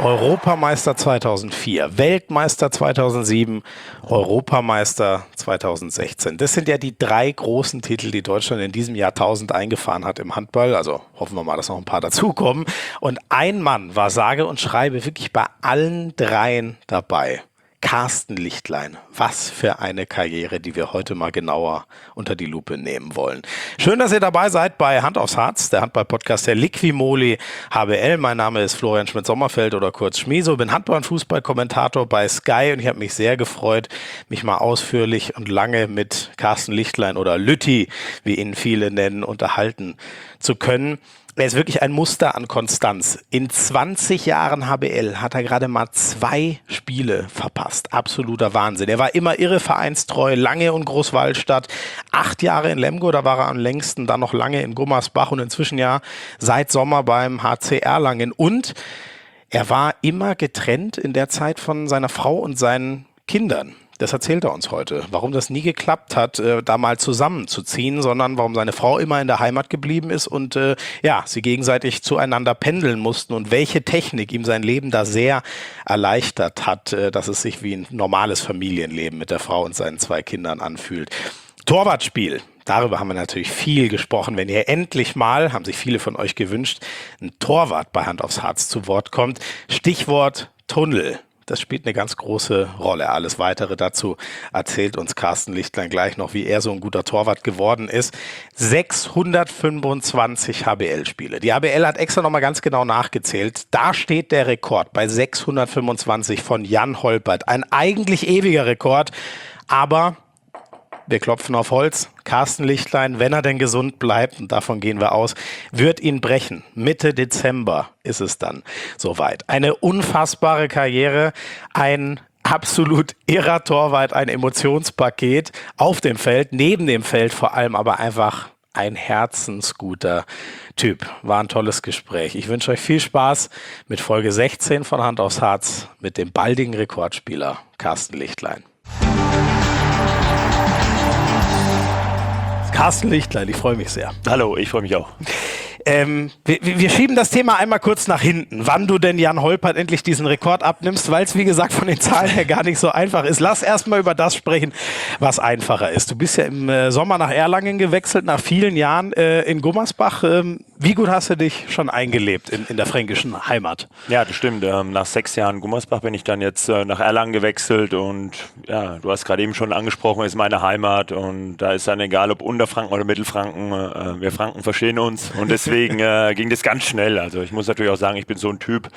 Europameister 2004, Weltmeister 2007, Europameister 2016. Das sind ja die 3 großen Titel, die Deutschland in diesem Jahrtausend eingefahren hat im Handball. Also hoffen wir mal, dass noch ein paar dazukommen. Und ein Mann war sage und schreibe wirklich bei allen 3 dabei. Carsten Lichtlein. Was für eine Karriere, die wir heute mal genauer unter die Lupe nehmen wollen. Schön, dass ihr dabei seid bei Hand aufs Harz, der Handball-Podcast der Liquimoli HBL. Mein Name ist Florian Schmidt-Sommerfeld oder kurz Schmieso. Bin Handball- und Fußballkommentator bei Sky und ich habe mich sehr gefreut, mich mal ausführlich und lange mit Carsten Lichtlein oder Lütti, wie ihn viele nennen, unterhalten zu können. Er ist wirklich ein Muster an Konstanz. In 20 Jahren HBL hat er gerade mal 2 Spiele verpasst. Absoluter Wahnsinn. Er war immer irre vereinstreu, lange in Großwallstadt, 8 Jahre in Lemgo, da war er am längsten, dann noch lange in Gummersbach und inzwischen ja seit Sommer beim HC Erlangen. Und er war immer getrennt in der Zeit von seiner Frau und seinen Kindern. Das erzählt er uns heute, warum das nie geklappt hat, da mal zusammenzuziehen, sondern warum seine Frau immer in der Heimat geblieben ist und sie gegenseitig zueinander pendeln mussten und welche Technik ihm sein Leben da sehr erleichtert hat, dass es sich wie ein normales Familienleben mit der Frau und seinen 2 Kindern anfühlt. Torwartspiel. Darüber haben wir natürlich viel gesprochen. Wenn ihr endlich mal, haben sich viele von euch gewünscht, ein Torwart bei Hand aufs Harz zu Wort kommt. Stichwort Tunnel. Das spielt eine ganz große Rolle. Alles Weitere dazu erzählt uns Carsten Lichtlein gleich noch, wie er so ein guter Torwart geworden ist. 625 HBL-Spiele. Die HBL hat extra nochmal ganz genau nachgezählt. Da steht der Rekord bei 625 von Jan Holpert. Ein eigentlich ewiger Rekord, aber wir klopfen auf Holz. Carsten Lichtlein, wenn er denn gesund bleibt, und davon gehen wir aus, wird ihn brechen. Mitte Dezember ist es dann soweit. Eine unfassbare Karriere, ein absolut irrer Torwart, ein Emotionspaket auf dem Feld, neben dem Feld vor allem, aber einfach ein herzensguter Typ. War ein tolles Gespräch. Ich wünsche euch viel Spaß mit Folge 16 von Hand aufs Harz mit dem baldigen Rekordspieler Carsten Lichtlein. Carsten Lichtlein, ich freue mich sehr. Hallo, ich freue mich auch. Wir schieben das Thema einmal kurz nach hinten, wann du denn Jan Holpert endlich diesen Rekord abnimmst, weil es wie gesagt von den Zahlen her gar nicht so einfach ist. Lass erstmal über das sprechen, was einfacher ist. Du bist ja im Sommer nach Erlangen gewechselt, nach vielen Jahren in Gummersbach. Wie gut hast du dich schon eingelebt in der fränkischen Heimat? Ja, das stimmt. Nach 6 Jahren Gummersbach bin ich dann jetzt nach Erlangen gewechselt und ja, du hast gerade eben schon angesprochen, ist meine Heimat und da ist dann egal, ob Unterfranken oder Mittelfranken, wir Franken verstehen uns und deswegen ging das ganz schnell. Also ich muss natürlich auch sagen, ich bin so ein Typ,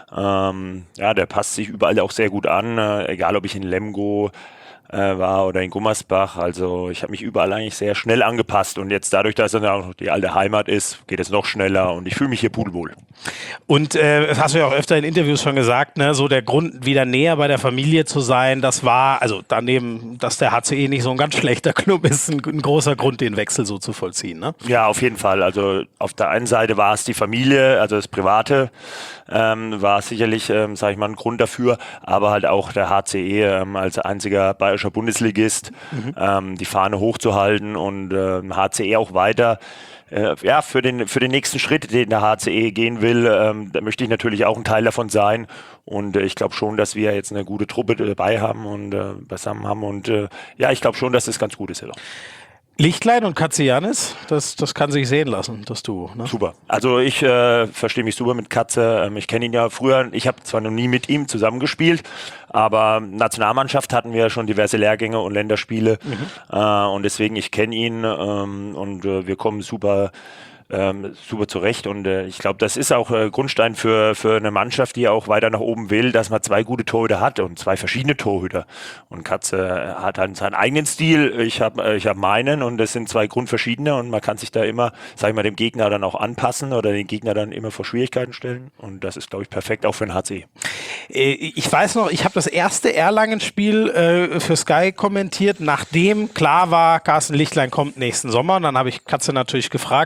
der passt sich überall auch sehr gut an, egal ob ich in Lemgo war oder in Gummersbach. Also ich habe mich überall eigentlich sehr schnell angepasst und jetzt dadurch, dass es dann auch die alte Heimat ist, geht es noch schneller und ich fühle mich hier pudelwohl. Und das hast du ja auch öfter in Interviews schon gesagt, ne? So der Grund, wieder näher bei der Familie zu sein, das war, also daneben, dass der HCE nicht so ein ganz schlechter Club ist, ein großer Grund, den Wechsel so zu vollziehen, ne? Ja, auf jeden Fall. Also auf der einen Seite war es die Familie, also das Private, war sicherlich, sage ich mal, ein Grund dafür, aber halt auch der HCE als einziger bayerischer Bundesligist, die Fahne hochzuhalten und HCE auch weiter. Für den nächsten Schritt, den der HCE gehen will, da möchte ich natürlich auch ein Teil davon sein und ich glaube schon, dass wir jetzt eine gute Truppe dabei haben und beisammen haben und ich glaube schon, dass das ganz gut ist. Ja. Lichtlein und Katzianis, das kann sich sehen lassen, das Duo. Ne? Super. Also ich verstehe mich super mit Katze. Ich kenne ihn ja früher. Ich habe zwar noch nie mit ihm zusammengespielt, aber Nationalmannschaft hatten wir schon diverse Lehrgänge und Länderspiele. Und deswegen, ich kenne ihn und wir kommen super zurecht und ich glaube, das ist auch Grundstein für eine Mannschaft, die auch weiter nach oben will, dass man 2 gute Torhüter hat und 2 verschiedene Torhüter und Katze hat dann seinen eigenen Stil, ich hab meinen und das sind 2 grundverschiedene und man kann sich da immer, sag ich mal, dem Gegner dann auch anpassen oder den Gegner dann immer vor Schwierigkeiten stellen und das ist, glaube ich, perfekt auch für den HC. Ich weiß noch, ich habe das erste Erlangen-Spiel für Sky kommentiert, nachdem klar war, Carsten Lichtlein kommt nächsten Sommer und dann habe ich Katze natürlich gefragt, wie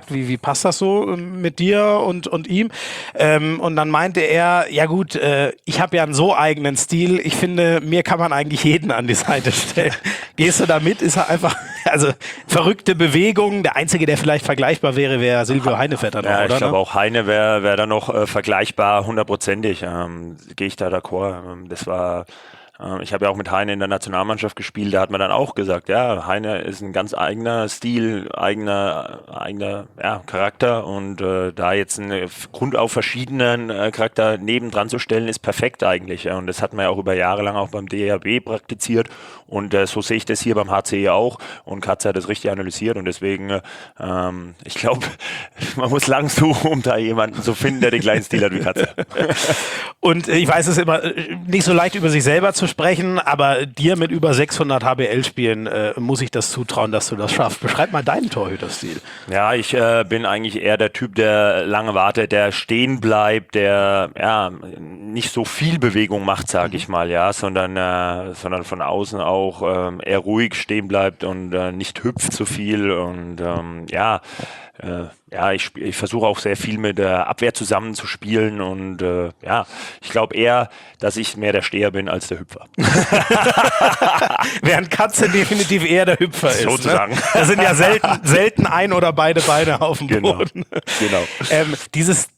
passt das so mit dir und ihm? Und dann meinte er, ja gut, ich habe ja einen so eigenen Stil, ich finde, mir kann man eigentlich jeden an die Seite stellen. Gehst du da mit? Ist er einfach, also verrückte Bewegungen. Der Einzige, der vielleicht vergleichbar wäre Silvio Heinevetter noch, ja, oder? Ich glaube auch Heine wäre da noch vergleichbar, 100%ig. Gehe ich da d'accord. Das war... Ich habe ja auch mit Heine in der Nationalmannschaft gespielt, da hat man dann auch gesagt, ja, Heine ist ein ganz eigener Stil, eigener Charakter und da jetzt einen grundauf verschiedenen Charakter nebendran zu stellen, ist perfekt eigentlich. Ja. Und das hat man ja auch über Jahre lang auch beim DHB praktiziert und so sehe ich das hier beim HC auch und Katze hat das richtig analysiert und deswegen, ich glaube, man muss lang suchen, um da jemanden zu finden, der den gleichen Stil hat wie Katze. Und ich weiß, es ist immer nicht so leicht über sich selber zu sprechen, aber dir mit über 600 HBL-Spielen muss ich das zutrauen, dass du das schaffst. Beschreib mal deinen Torhüterstil. Ja, ich bin eigentlich eher der Typ, der lange wartet, der stehen bleibt, der nicht so viel Bewegung macht, sage ich mal, ja, sondern von außen auch eher ruhig stehen bleibt und nicht hüpft so viel und ich versuche auch sehr viel mit der Abwehr zusammenzuspielen und ich glaube eher, dass ich mehr der Steher bin als der Hüpfer. Während Katze definitiv eher der Hüpfer ist. Sozusagen. Ne? Da sind ja selten ein oder beide Beine auf dem Boden. Genau. Dieses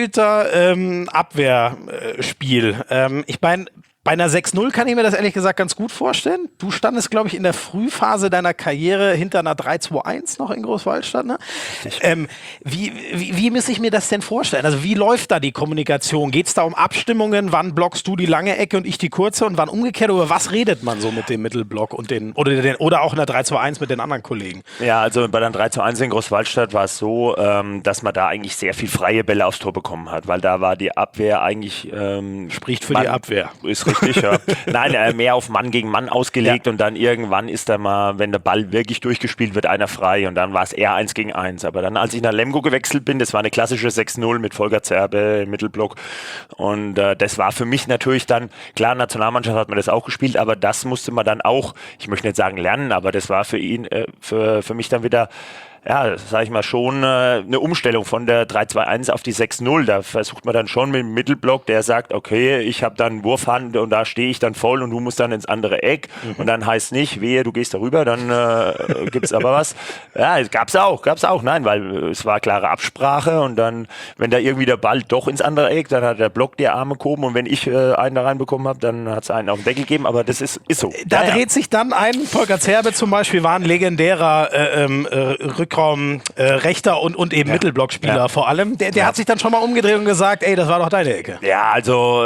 Torhüter-Abwehrspiel, ich meine, bei einer 6-0 kann ich mir das ehrlich gesagt ganz gut vorstellen. Du standest, glaube ich, in der Frühphase deiner Karriere hinter einer 3-2-1 noch in Großwaldstadt. Ne? Wie muss ich mir das denn vorstellen? Also wie läuft da die Kommunikation? Geht es da um Abstimmungen? Wann blockst du die lange Ecke und ich die kurze? Und wann umgekehrt? Über was redet man so mit dem Mittelblock und oder auch in der 3-2-1 mit den anderen Kollegen? Ja, also bei der 3-2-1 in Großwaldstadt war es so, dass man da eigentlich sehr viel freie Bälle aufs Tor bekommen hat, weil da war die Abwehr eigentlich... Spricht für die Abwehr. Ist richtig, ja. Nein, mehr auf Mann gegen Mann ausgelegt und dann irgendwann ist da mal, wenn der Ball wirklich durchgespielt wird, einer frei und dann war es eher 1 gegen 1. Aber dann, als ich nach Lemgo gewechselt bin, das war eine klassische 6-0 mit Volker Zerbe im Mittelblock und das war für mich natürlich dann, klar, Nationalmannschaft hat man das auch gespielt, aber das musste man dann auch, ich möchte nicht sagen lernen, aber das war für ihn, für mich dann wieder sag ich mal, schon eine Umstellung von der 3-2-1 auf die 6-0. Da versucht man dann schon mit dem Mittelblock, der sagt, okay, ich habe dann Wurfhand und da stehe ich dann voll und du musst dann ins andere Eck. Und dann heißt nicht, wehe, du gehst darüber, dann gibt's aber was. Ja, gab's auch. Nein, weil es war klare Absprache und dann, wenn da irgendwie der Ball doch ins andere Eck, dann hat der Block die Arme gehoben und wenn ich einen da reinbekommen habe, dann hat's einen auf den Deckel gegeben, aber das ist so. Da dreht sich dann ein, Volker Zerbe zum Beispiel war ein legendärer Rückraum Rechter und eben Mittelblockspieler vor allem. Der hat sich dann schon mal umgedreht und gesagt, ey, das war doch deine Ecke. Ja, also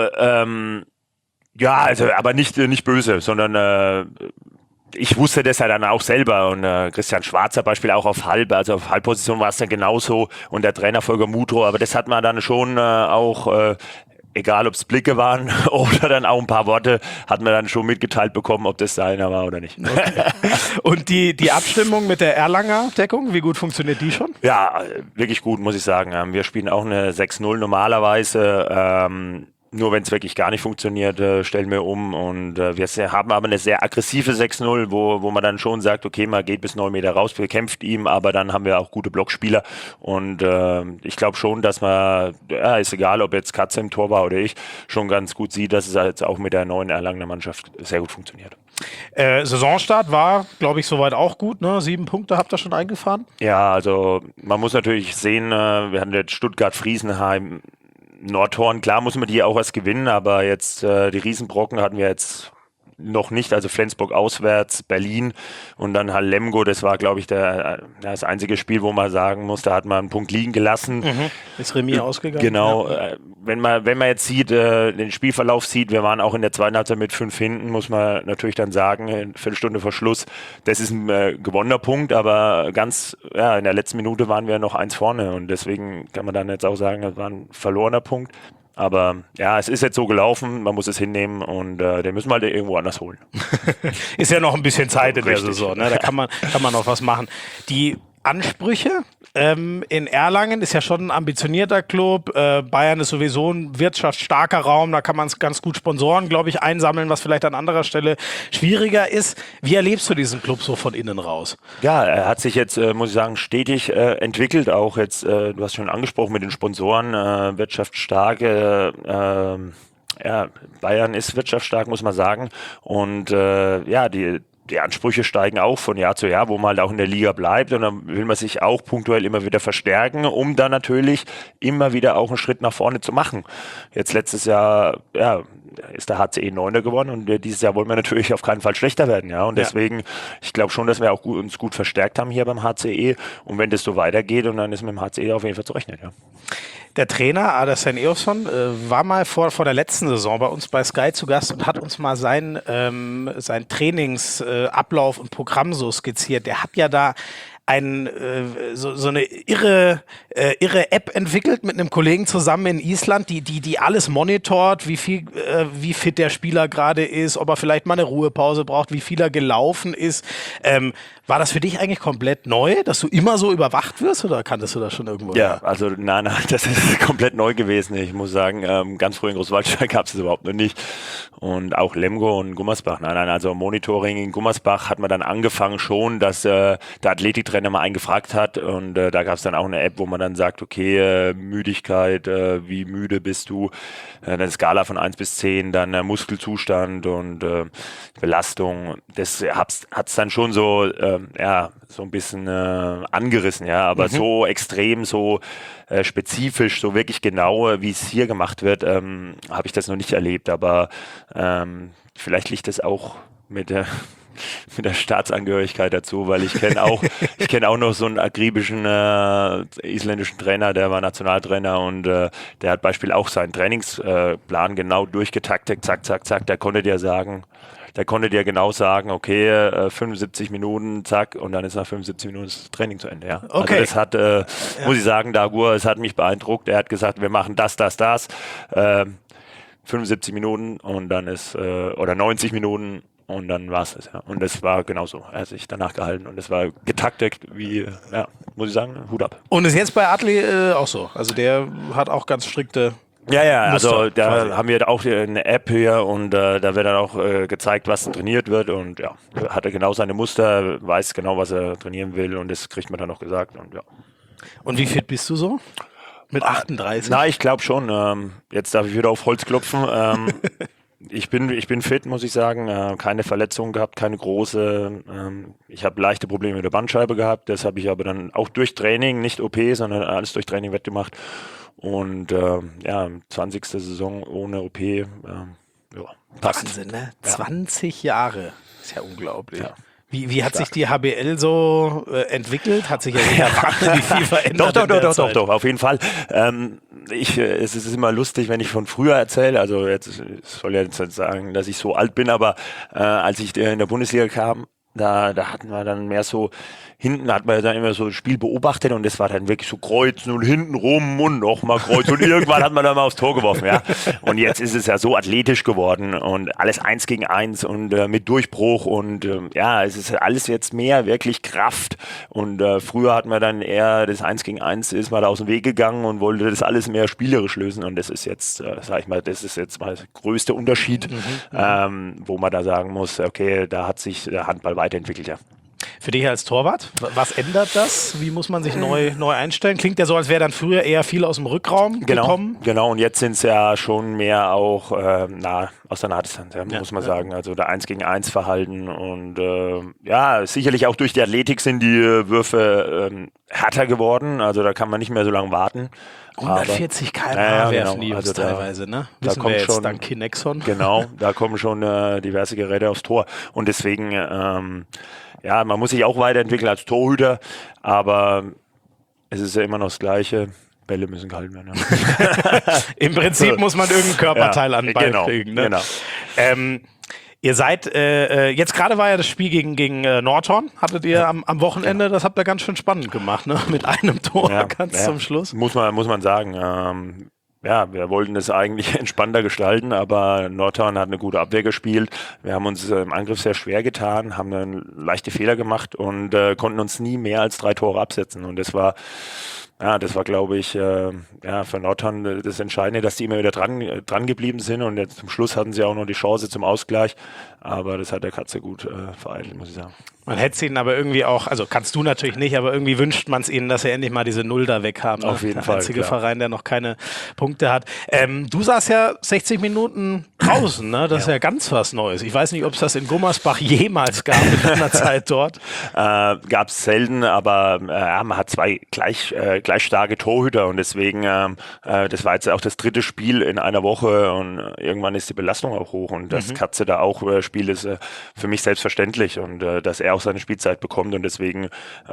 aber nicht böse, sondern ich wusste das ja dann auch selber und Christian Schwarzer Beispiel auch auf Halbposition war es dann genauso und der Trainer Volker Mutro, aber das hat man dann schon auch egal ob es Blicke waren oder dann auch ein paar Worte, hat man dann schon mitgeteilt bekommen, ob das seiner war oder nicht. Okay. Und die Abstimmung mit der Erlanger Deckung, wie gut funktioniert die schon? Ja, wirklich gut, muss ich sagen. Wir spielen auch eine 6-0 normalerweise. Nur wenn es wirklich gar nicht funktioniert, stellen wir um und wir haben aber eine sehr aggressive 6-0, wo man dann schon sagt, okay, man geht bis 9 Meter raus, bekämpft ihm, aber dann haben wir auch gute Blockspieler und ich glaube schon, dass man, ist egal, ob jetzt Katze im Tor war oder ich, schon ganz gut sieht, dass es jetzt auch mit der neuen Erlangener Mannschaft sehr gut funktioniert. Saisonstart war, glaube ich, soweit auch gut, ne? 7 Punkte habt ihr schon eingefahren? Ja, also man muss natürlich sehen, wir hatten jetzt Stuttgart, Friesenheim, Nordhorn, klar muss man die auch erst gewinnen, aber jetzt die Riesenbrocken hatten wir jetzt noch nicht, also Flensburg auswärts, Berlin und dann halt Lemgo, das war, glaube ich, das einzige Spiel, wo man sagen muss, da hat man einen Punkt liegen gelassen. Ist Remis ausgegangen. Genau, wenn man jetzt sieht, den Spielverlauf sieht, wir waren auch in der zweiten Halbzeit mit 5 hinten, muss man natürlich dann sagen, eine Viertelstunde vor Schluss, das ist ein gewonnener Punkt, aber in der letzten Minute waren wir noch 1 vorne und deswegen kann man dann jetzt auch sagen, das war ein verlorener Punkt. Aber ja, es ist jetzt so gelaufen, man muss es hinnehmen und den müssen wir halt irgendwo anders holen. Ist ja noch ein bisschen Zeit in der Saison, ne? Da kann man noch was machen. Die Ansprüche. In Erlangen ist ja schon ein ambitionierter Club. Bayern ist sowieso ein wirtschaftsstarker Raum. Da kann man ganz gut Sponsoren, glaube ich, einsammeln, was vielleicht an anderer Stelle schwieriger ist. Wie erlebst du diesen Club so von innen raus? Ja, er hat sich jetzt, muss ich sagen, stetig entwickelt. Auch jetzt, du hast schon angesprochen mit den Sponsoren, wirtschaftsstark. Ja, Bayern ist wirtschaftsstark, muss man sagen. Und ja, die Ansprüche steigen auch von Jahr zu Jahr, wo man halt auch in der Liga bleibt, und dann will man sich auch punktuell immer wieder verstärken, um dann natürlich immer wieder auch einen Schritt nach vorne zu machen. Jetzt letztes Jahr, ja, ist der HCE Neunter geworden, und dieses Jahr wollen wir natürlich auf keinen Fall schlechter werden, ja, und deswegen, ich glaube schon, dass wir auch uns gut verstärkt haben hier beim HCE, und wenn das so weitergeht, und dann ist mit dem HCE auf jeden Fall zu rechnen, ja. Der Trainer, Adassane Eofsson, war mal vor der letzten Saison bei uns bei Sky zu Gast und hat uns mal sein Trainingsablauf und Programm so skizziert. Der hat ja da so eine irre App entwickelt mit einem Kollegen zusammen in Island, die alles monitort, wie fit der Spieler gerade ist, ob er vielleicht mal eine Ruhepause braucht, wie viel er gelaufen ist. War das für dich eigentlich komplett neu, dass du immer so überwacht wirst, oder kanntest du das schon irgendwo? Ja, also nein, das ist komplett neu gewesen. Ich muss sagen, ganz früh in Großwaldstein gab es das überhaupt noch nicht. Und auch Lemgo und Gummersbach. Nein, also Monitoring in Gummersbach hat man dann angefangen schon, dass der Athletiktrainer mal einen gefragt hat, und da gab es dann auch eine App, wo man dann sagt, okay, Müdigkeit, wie müde bist du, eine Skala von 1 bis 10, dann Muskelzustand und Belastung. Das hat's dann schon so, ja, so ein bisschen angerissen, ja, aber so extrem, so spezifisch, so wirklich genau, wie es hier gemacht wird, habe ich das noch nicht erlebt, aber vielleicht liegt das auch mit der Staatsangehörigkeit dazu, weil ich kenne auch noch so einen akribischen isländischen Trainer, der war Nationaltrainer, und der hat Beispiel auch seinen Trainingsplan genau durchgetaktet, zack, zack, zack, der konnte dir genau sagen, okay, 75 Minuten, zack, und dann ist nach 75 Minuten das Training zu Ende, ja. Okay. Also das hat, muss ich sagen, Dagur, es hat mich beeindruckt, er hat gesagt, wir machen das, 75 Minuten und dann ist, oder 90 Minuten, und dann war es das, ja. Und das war genauso. Er hat sich danach gehalten, und es war getaktet wie, ja, muss ich sagen, Hut ab. Und ist jetzt bei Adli auch so? Also der hat auch ganz strikte Ja, Muster, also da quasi. haben wir auch eine App hier, und da wird dann auch gezeigt, was trainiert wird, und ja, hat er genau seine Muster, weiß genau, was er trainieren will, und das kriegt man dann auch gesagt, und ja. Und wie fit bist du so? Mit 38? Na, ich glaube schon. Jetzt darf ich wieder auf Holz klopfen. Ich bin fit, muss ich sagen. Keine Verletzungen gehabt, keine große. Ich habe leichte Probleme mit der Bandscheibe gehabt. Das habe ich aber dann auch durch Training, nicht OP, sondern alles durch Training wettgemacht. Und ja, 20. Saison ohne OP. Ja, passt. Wahnsinn, ne? 20 Jahre. Ist ja unglaublich. Ja. Wie hat sich die HBL so entwickelt? Hat sich ja wahnsinnig viel verändert. Doch, auf jeden Fall. Es ist immer lustig, wenn ich von früher erzähle. Also jetzt soll ja jetzt nicht sagen, dass ich so alt bin, aber als ich in der Bundesliga kam, da hatten wir dann mehr so, hinten hat man dann immer so das Spiel beobachtet, und das war dann wirklich so kreuzen und hinten rum und nochmal kreuzen, und irgendwann hat man dann mal aufs Tor geworfen, ja. Und jetzt ist es ja so athletisch geworden und alles 1 gegen 1 und mit Durchbruch, und ja, es ist alles jetzt mehr wirklich Kraft, und früher hat man dann eher das 1 gegen 1, ist man da aus dem Weg gegangen und wollte das alles mehr spielerisch lösen, und das ist jetzt, sag ich mal, das ist jetzt mal der größte Unterschied, wo man da sagen muss, okay, da hat sich der Handball weiterentwickelt, ja. Für dich als Torwart, was ändert das? Wie muss man sich neu einstellen? Klingt ja so, als wäre dann früher eher viel aus dem Rückraum gekommen. Genau, und jetzt sind es ja schon mehr auch aus der Nahdistanz, muss man sagen. Also der 1 gegen 1 Verhalten, und ja, sicherlich auch durch die Athletik sind die Würfe härter geworden. Also da kann man nicht mehr so lange warten. 140 km/h werfen die also teilweise, ne? Da Wissen kommt wir jetzt schon, dank Kinexon. Genau, da kommen schon diverse Geräte aufs Tor. Und deswegen, ja, man muss sich auch weiterentwickeln als Torhüter, aber es ist ja immer noch das Gleiche. Bälle müssen gehalten werden. Ja. Im Prinzip muss man irgendein Körperteil an den Ball kriegen. Ne? Genau. Ihr seid, jetzt gerade war ja das Spiel gegen Nordhorn, hattet ihr am Wochenende, das habt ihr ganz schön spannend gemacht, ne? Mit einem Tor ganz zum Schluss. Muss man sagen. ja, wir wollten es eigentlich entspannter gestalten, aber Nordhorn hat eine gute Abwehr gespielt. Wir haben uns im Angriff sehr schwer getan, haben dann leichte Fehler gemacht und konnten uns nie mehr als 3 Tore absetzen. Und das war, glaube ich, für Nordhorn das Entscheidende, dass die immer wieder dran geblieben sind. Und jetzt zum Schluss hatten sie auch noch die Chance zum Ausgleich. Aber das hat der Katze gut vereitelt, muss ich sagen. Man hätte es ihnen aber irgendwie auch, also kannst du natürlich nicht, aber irgendwie wünscht man es ihnen, dass sie endlich mal diese Null da weg haben. Auf jeden der Fall. Der einzige Verein, der noch keine Punkte hat. Du saßt ja 60 Minuten draußen, ne? Das ist ja ganz was Neues. Ich weiß nicht, ob es das in Gummersbach jemals gab in deiner Zeit dort. Gab es selten, aber man hat 2 gleich starke Torhüter und deswegen, das war jetzt auch das 3. Spiel in einer Woche und irgendwann ist die Belastung auch hoch und dass Katze da auch spielt, ist für mich selbstverständlich und dass er auch seine Spielzeit bekommt und deswegen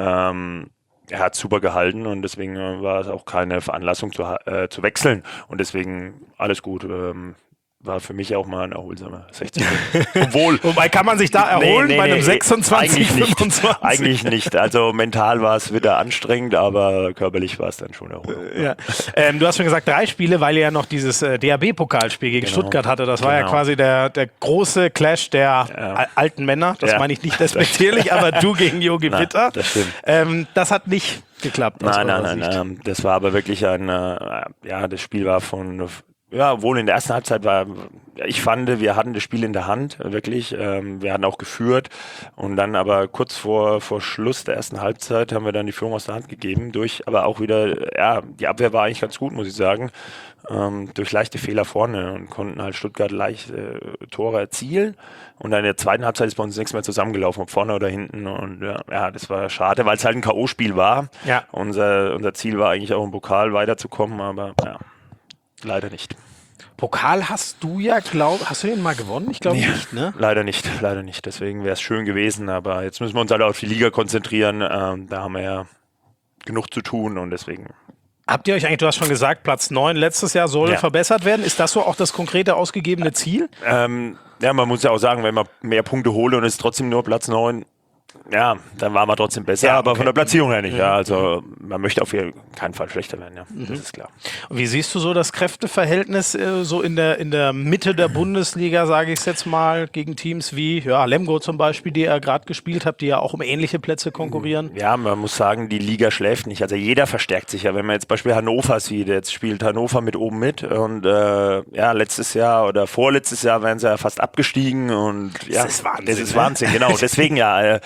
er hat super gehalten und deswegen war es auch keine Veranlassung zu wechseln und deswegen alles gut. War für mich auch mal ein erholsamer 60 Minuten. Wobei kann man sich da erholen bei einem 26, eigentlich nicht, 25? Eigentlich nicht. Also mental war es wieder anstrengend, aber körperlich war es dann schon erholsam. Ja. Du hast schon gesagt 3 Spiele, weil ihr ja noch dieses DHB-Pokalspiel gegen Stuttgart hatte. Das war ja quasi der große Clash der alten Männer. Das meine ich nicht despektierlich, aber du gegen Jogi Bitter. Das stimmt. Das hat nicht geklappt. Nein. Das war aber wirklich das Spiel war wohl in der ersten Halbzeit ich fand, wir hatten das Spiel in der Hand, wirklich. Wir hatten auch geführt und dann aber kurz vor Schluss der ersten Halbzeit haben wir dann die Führung aus der Hand gegeben, aber auch wieder, die Abwehr war eigentlich ganz gut, muss ich sagen, durch leichte Fehler vorne und konnten halt Stuttgart leicht Tore erzielen und dann in der zweiten Halbzeit ist bei uns nichts mehr zusammengelaufen, ob vorne oder hinten und das war schade, weil es halt ein K.O.-Spiel war. Ja. Unser Ziel war eigentlich auch im Pokal weiterzukommen, aber leider nicht. Pokal hast du ja, hast du den mal gewonnen? Ich glaube nicht, ne? Leider nicht. Deswegen wäre es schön gewesen, aber jetzt müssen wir uns alle auf die Liga konzentrieren. Da haben wir ja genug zu tun und deswegen. Habt ihr euch eigentlich, du hast schon gesagt, Platz 9 letztes Jahr soll verbessert werden. Ist das so auch das konkrete ausgegebene Ziel? Man muss ja auch sagen, wenn man mehr Punkte holt und es ist trotzdem nur Platz 9, dann waren wir trotzdem besser, aber von der Platzierung her nicht. Ja, also man möchte auf keinen Fall schlechter werden, das ist klar. Und wie siehst du so das Kräfteverhältnis so in der Mitte der Bundesliga, sage ich es jetzt mal, gegen Teams wie Lemgo zum Beispiel, die ihr gerade gespielt habt, die ja auch um ähnliche Plätze konkurrieren? Ja, man muss sagen, die Liga schläft nicht. Also jeder verstärkt sich ja. Wenn man jetzt Beispiel Hannover sieht, jetzt spielt Hannover mit oben mit und letztes Jahr oder vorletztes Jahr wären sie ja fast abgestiegen und das ist Wahnsinn. Das ist Wahnsinn, genau. Deswegen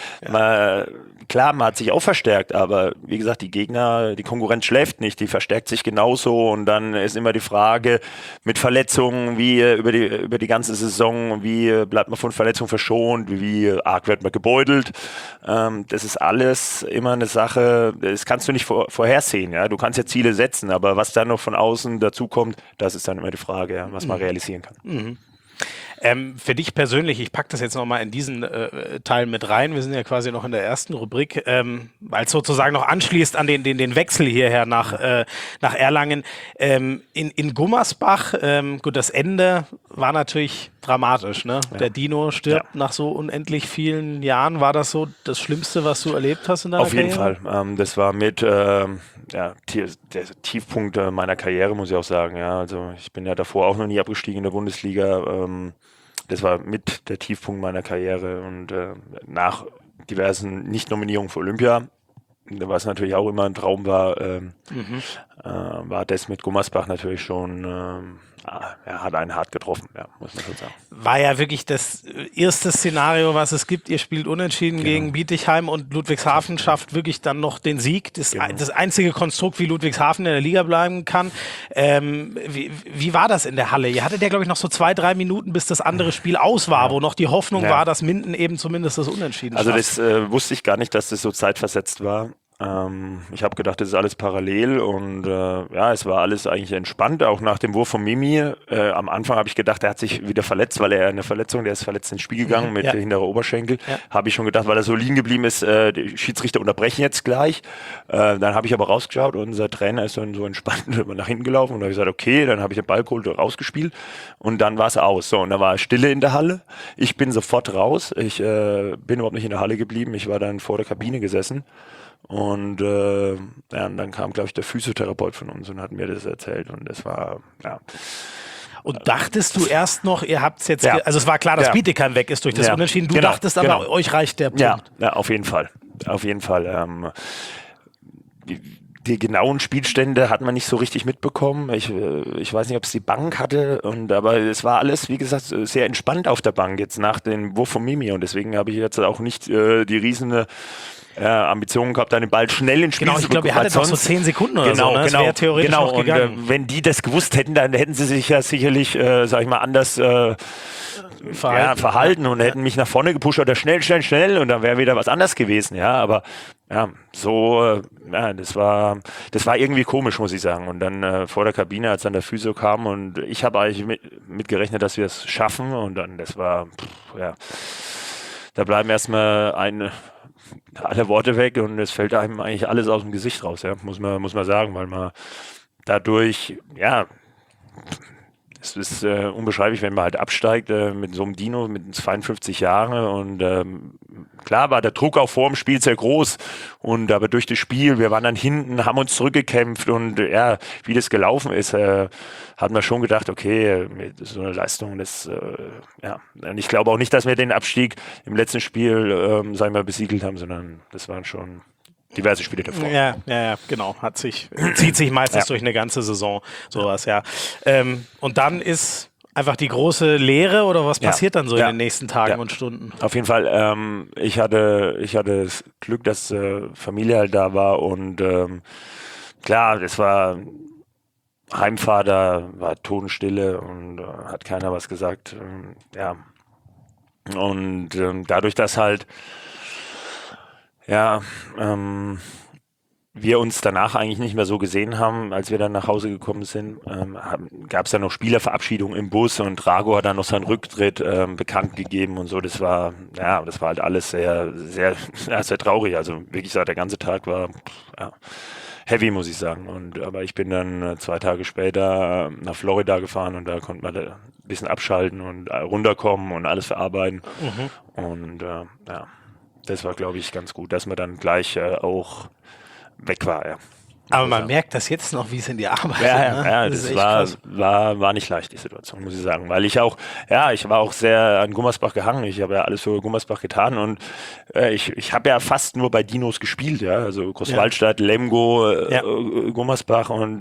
klar, man hat sich auch verstärkt, aber wie gesagt, die Konkurrenz schläft nicht, die verstärkt sich genauso und dann ist immer die Frage mit Verletzungen, wie über die ganze Saison, wie bleibt man von Verletzungen verschont, wie arg wird man gebeutelt. Das ist alles immer eine Sache, das kannst du nicht vorhersehen. Ja? Du kannst ja Ziele setzen, aber was dann noch von außen dazu kommt, das ist dann immer die Frage, was man realisieren kann. Mhm. Für dich persönlich, ich packe das jetzt nochmal in diesen Teil mit rein, wir sind ja quasi noch in der ersten Rubrik, weil es sozusagen noch anschließt an den Wechsel hierher nach Erlangen. In Gummersbach, gut, das Ende war natürlich dramatisch, ne? Ja. Der Dino stirbt nach so unendlich vielen Jahren. War das so das Schlimmste, was du erlebt hast in deiner Karriere? Auf jeden Fall. Das war mit der Tiefpunkt meiner Karriere, muss ich auch sagen. Ja, also ich bin ja davor auch noch nie abgestiegen in der Bundesliga. Das war mit der Tiefpunkt meiner Karriere und nach diversen Nicht-Nominierungen für Olympia, was natürlich auch immer ein Traum war, war das mit Gummersbach natürlich schon, hat einen hart getroffen, muss man schon sagen. War ja wirklich das erste Szenario, was es gibt. Ihr spielt unentschieden gegen Bietigheim und Ludwigshafen schafft wirklich dann noch den Sieg. Das einzige Konstrukt, wie Ludwigshafen in der Liga bleiben kann. Wie war das in der Halle? Ihr hattet ja, glaube ich, noch so 2-3 Minuten, bis das andere Spiel aus war, wo noch die Hoffnung war, dass Minden eben zumindest das Unentschieden schafft. Also das wusste ich gar nicht, dass das so zeitversetzt war. Ich habe gedacht, das ist alles parallel und es war alles eigentlich entspannt, auch nach dem Wurf von Mimi. Am Anfang habe ich gedacht, er hat sich wieder verletzt, weil er eine Verletzung, der ist verletzt ins Spiel gegangen mit hinterer Oberschenkel. Ja. Habe ich schon gedacht, weil er so liegen geblieben ist, die Schiedsrichter unterbrechen jetzt gleich. Dann habe ich aber rausgeschaut und unser Trainer ist dann so entspannt nach hinten gelaufen und habe gesagt, okay, dann habe ich den Ball geholt und rausgespielt und dann war es aus. So, und da war Stille in der Halle. Ich bin sofort raus. Ich bin überhaupt nicht in der Halle geblieben. Ich war dann vor der Kabine gesessen. Und und und dann kam, glaube ich, der Physiotherapeut von uns und hat mir das erzählt und das war, ja. Und dachtest du erst noch, ihr habt es jetzt, Ja. also es war klar, dass Bietigheim weg ist durch das Ja. Unentschieden, du Genau, dachtest aber, genau. euch reicht der Punkt. Ja, auf jeden Fall. Auf jeden Fall. Die genauen Spielstände hat man nicht so richtig mitbekommen. Ich weiß nicht, ob es die Bank hatte, aber es war alles, wie gesagt, sehr entspannt auf der Bank jetzt nach dem Wurf von Mimi und deswegen habe ich jetzt auch nicht die riesen Ambitionen gehabt, dann den Ball schnell ins Spiel Genau, ich glaube, ihr hattet noch so 10 Sekunden oder so, ne? Das wäre theoretisch noch gegangen. Und wenn die das gewusst hätten, dann hätten sie sich ja sicherlich, sag ich mal, anders verhalten und hätten mich nach vorne gepusht oder schnell und dann wäre wieder was anderes gewesen, ja, aber ja, so, das war irgendwie komisch, muss ich sagen. Und dann vor der Kabine, als dann der Physio kam und ich habe eigentlich mit gerechnet, dass wir es schaffen und dann, das war, da bleiben erstmal alle Worte weg und es fällt einem eigentlich alles aus dem Gesicht raus, ja, muss man sagen, weil man dadurch, ja, es ist unbeschreiblich, wenn man halt absteigt mit so einem Dino mit 52 Jahren und klar war der Druck auch vor dem Spiel sehr groß und aber durch das Spiel, wir waren dann hinten, haben uns zurückgekämpft und ja, wie das gelaufen ist, hat man schon gedacht, okay, so eine Leistung, das und ich glaube auch nicht, dass wir den Abstieg im letzten Spiel, sagen wir, besiegelt haben, sondern das waren schon diverse Spiele davor. Ja, genau. Zieht sich meistens durch eine ganze Saison, sowas, ja. Und dann ist einfach die große Leere oder was passiert dann so in den nächsten Tagen und Stunden? Auf jeden Fall. Ich hatte das Glück, dass Familie halt da war und klar, das war Heimfahrt, da war Totenstille und hat keiner was gesagt. Und dadurch, dass halt wir uns danach eigentlich nicht mehr so gesehen haben, als wir dann nach Hause gekommen sind, gab es dann noch Spielerverabschiedung im Bus und Drago hat dann noch seinen Rücktritt bekannt gegeben und so. Das war halt alles sehr, sehr, sehr traurig. Also wirklich, der ganze Tag war heavy, muss ich sagen. Aber ich bin dann 2 Tage später nach Florida gefahren und da konnte man da ein bisschen abschalten und runterkommen und alles verarbeiten. Und das war, glaube ich, ganz gut, dass man dann gleich auch weg war, ja. Aber man merkt das jetzt noch, wie es in die Arbeit das war nicht leicht, die Situation, muss ich sagen. Weil ich war auch sehr an Gummersbach gehangen. Ich habe ja alles für Gummersbach getan und ich habe ja fast nur bei Dinos gespielt, ja. Also Großwaldstadt, Lemgo, Gummersbach und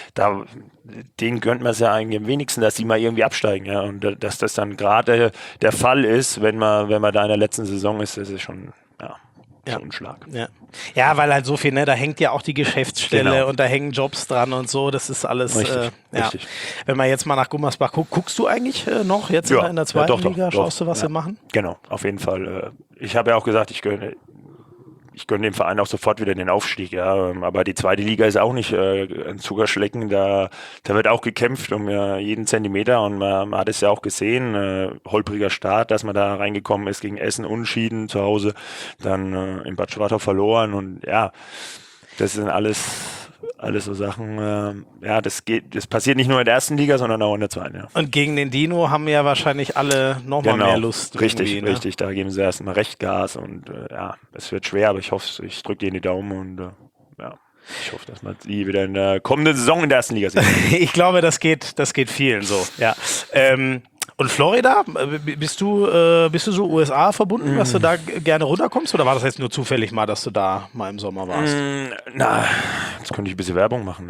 denen gönnt man es ja eigentlich am wenigsten, dass die mal irgendwie absteigen, ja. Und dass das dann gerade der Fall ist, wenn man da in der letzten Saison ist, das ist schon, ein Schlag. Ja, weil halt so viel, da hängt ja auch die Geschäftsstelle und da hängen Jobs dran und so, das ist alles, richtig. Wenn man jetzt mal nach Gummersbach guckt, guckst du eigentlich noch jetzt in der zweiten Liga? Schaust du, was sie machen? Genau, auf jeden Fall. Ich habe ja auch gesagt, ich gönne dem Verein auch sofort wieder den Aufstieg, ja. Aber die zweite Liga ist auch nicht ein Zuckerschlecken, da wird auch gekämpft um jeden Zentimeter und man hat es ja auch gesehen, holpriger Start, dass man da reingekommen ist gegen Essen, Unentschieden zu Hause, dann in Bad Schwartau verloren und das sind alles so Sachen, das passiert nicht nur in der ersten Liga, sondern auch in der zweiten, ja. Und gegen den Dino haben ja wahrscheinlich alle nochmal mehr Lust. Richtig, da geben sie erstmal recht Gas und es wird schwer, aber ich hoffe, ich drücke denen die Daumen und ich hoffe, dass man die wieder in der kommenden Saison in der ersten Liga sieht. Ich glaube, das geht vielen so, ja. Und Florida, bist du so USA verbunden, dass du da gerne runterkommst oder war das jetzt nur zufällig mal, dass du da mal im Sommer warst? Jetzt könnte ich ein bisschen Werbung machen.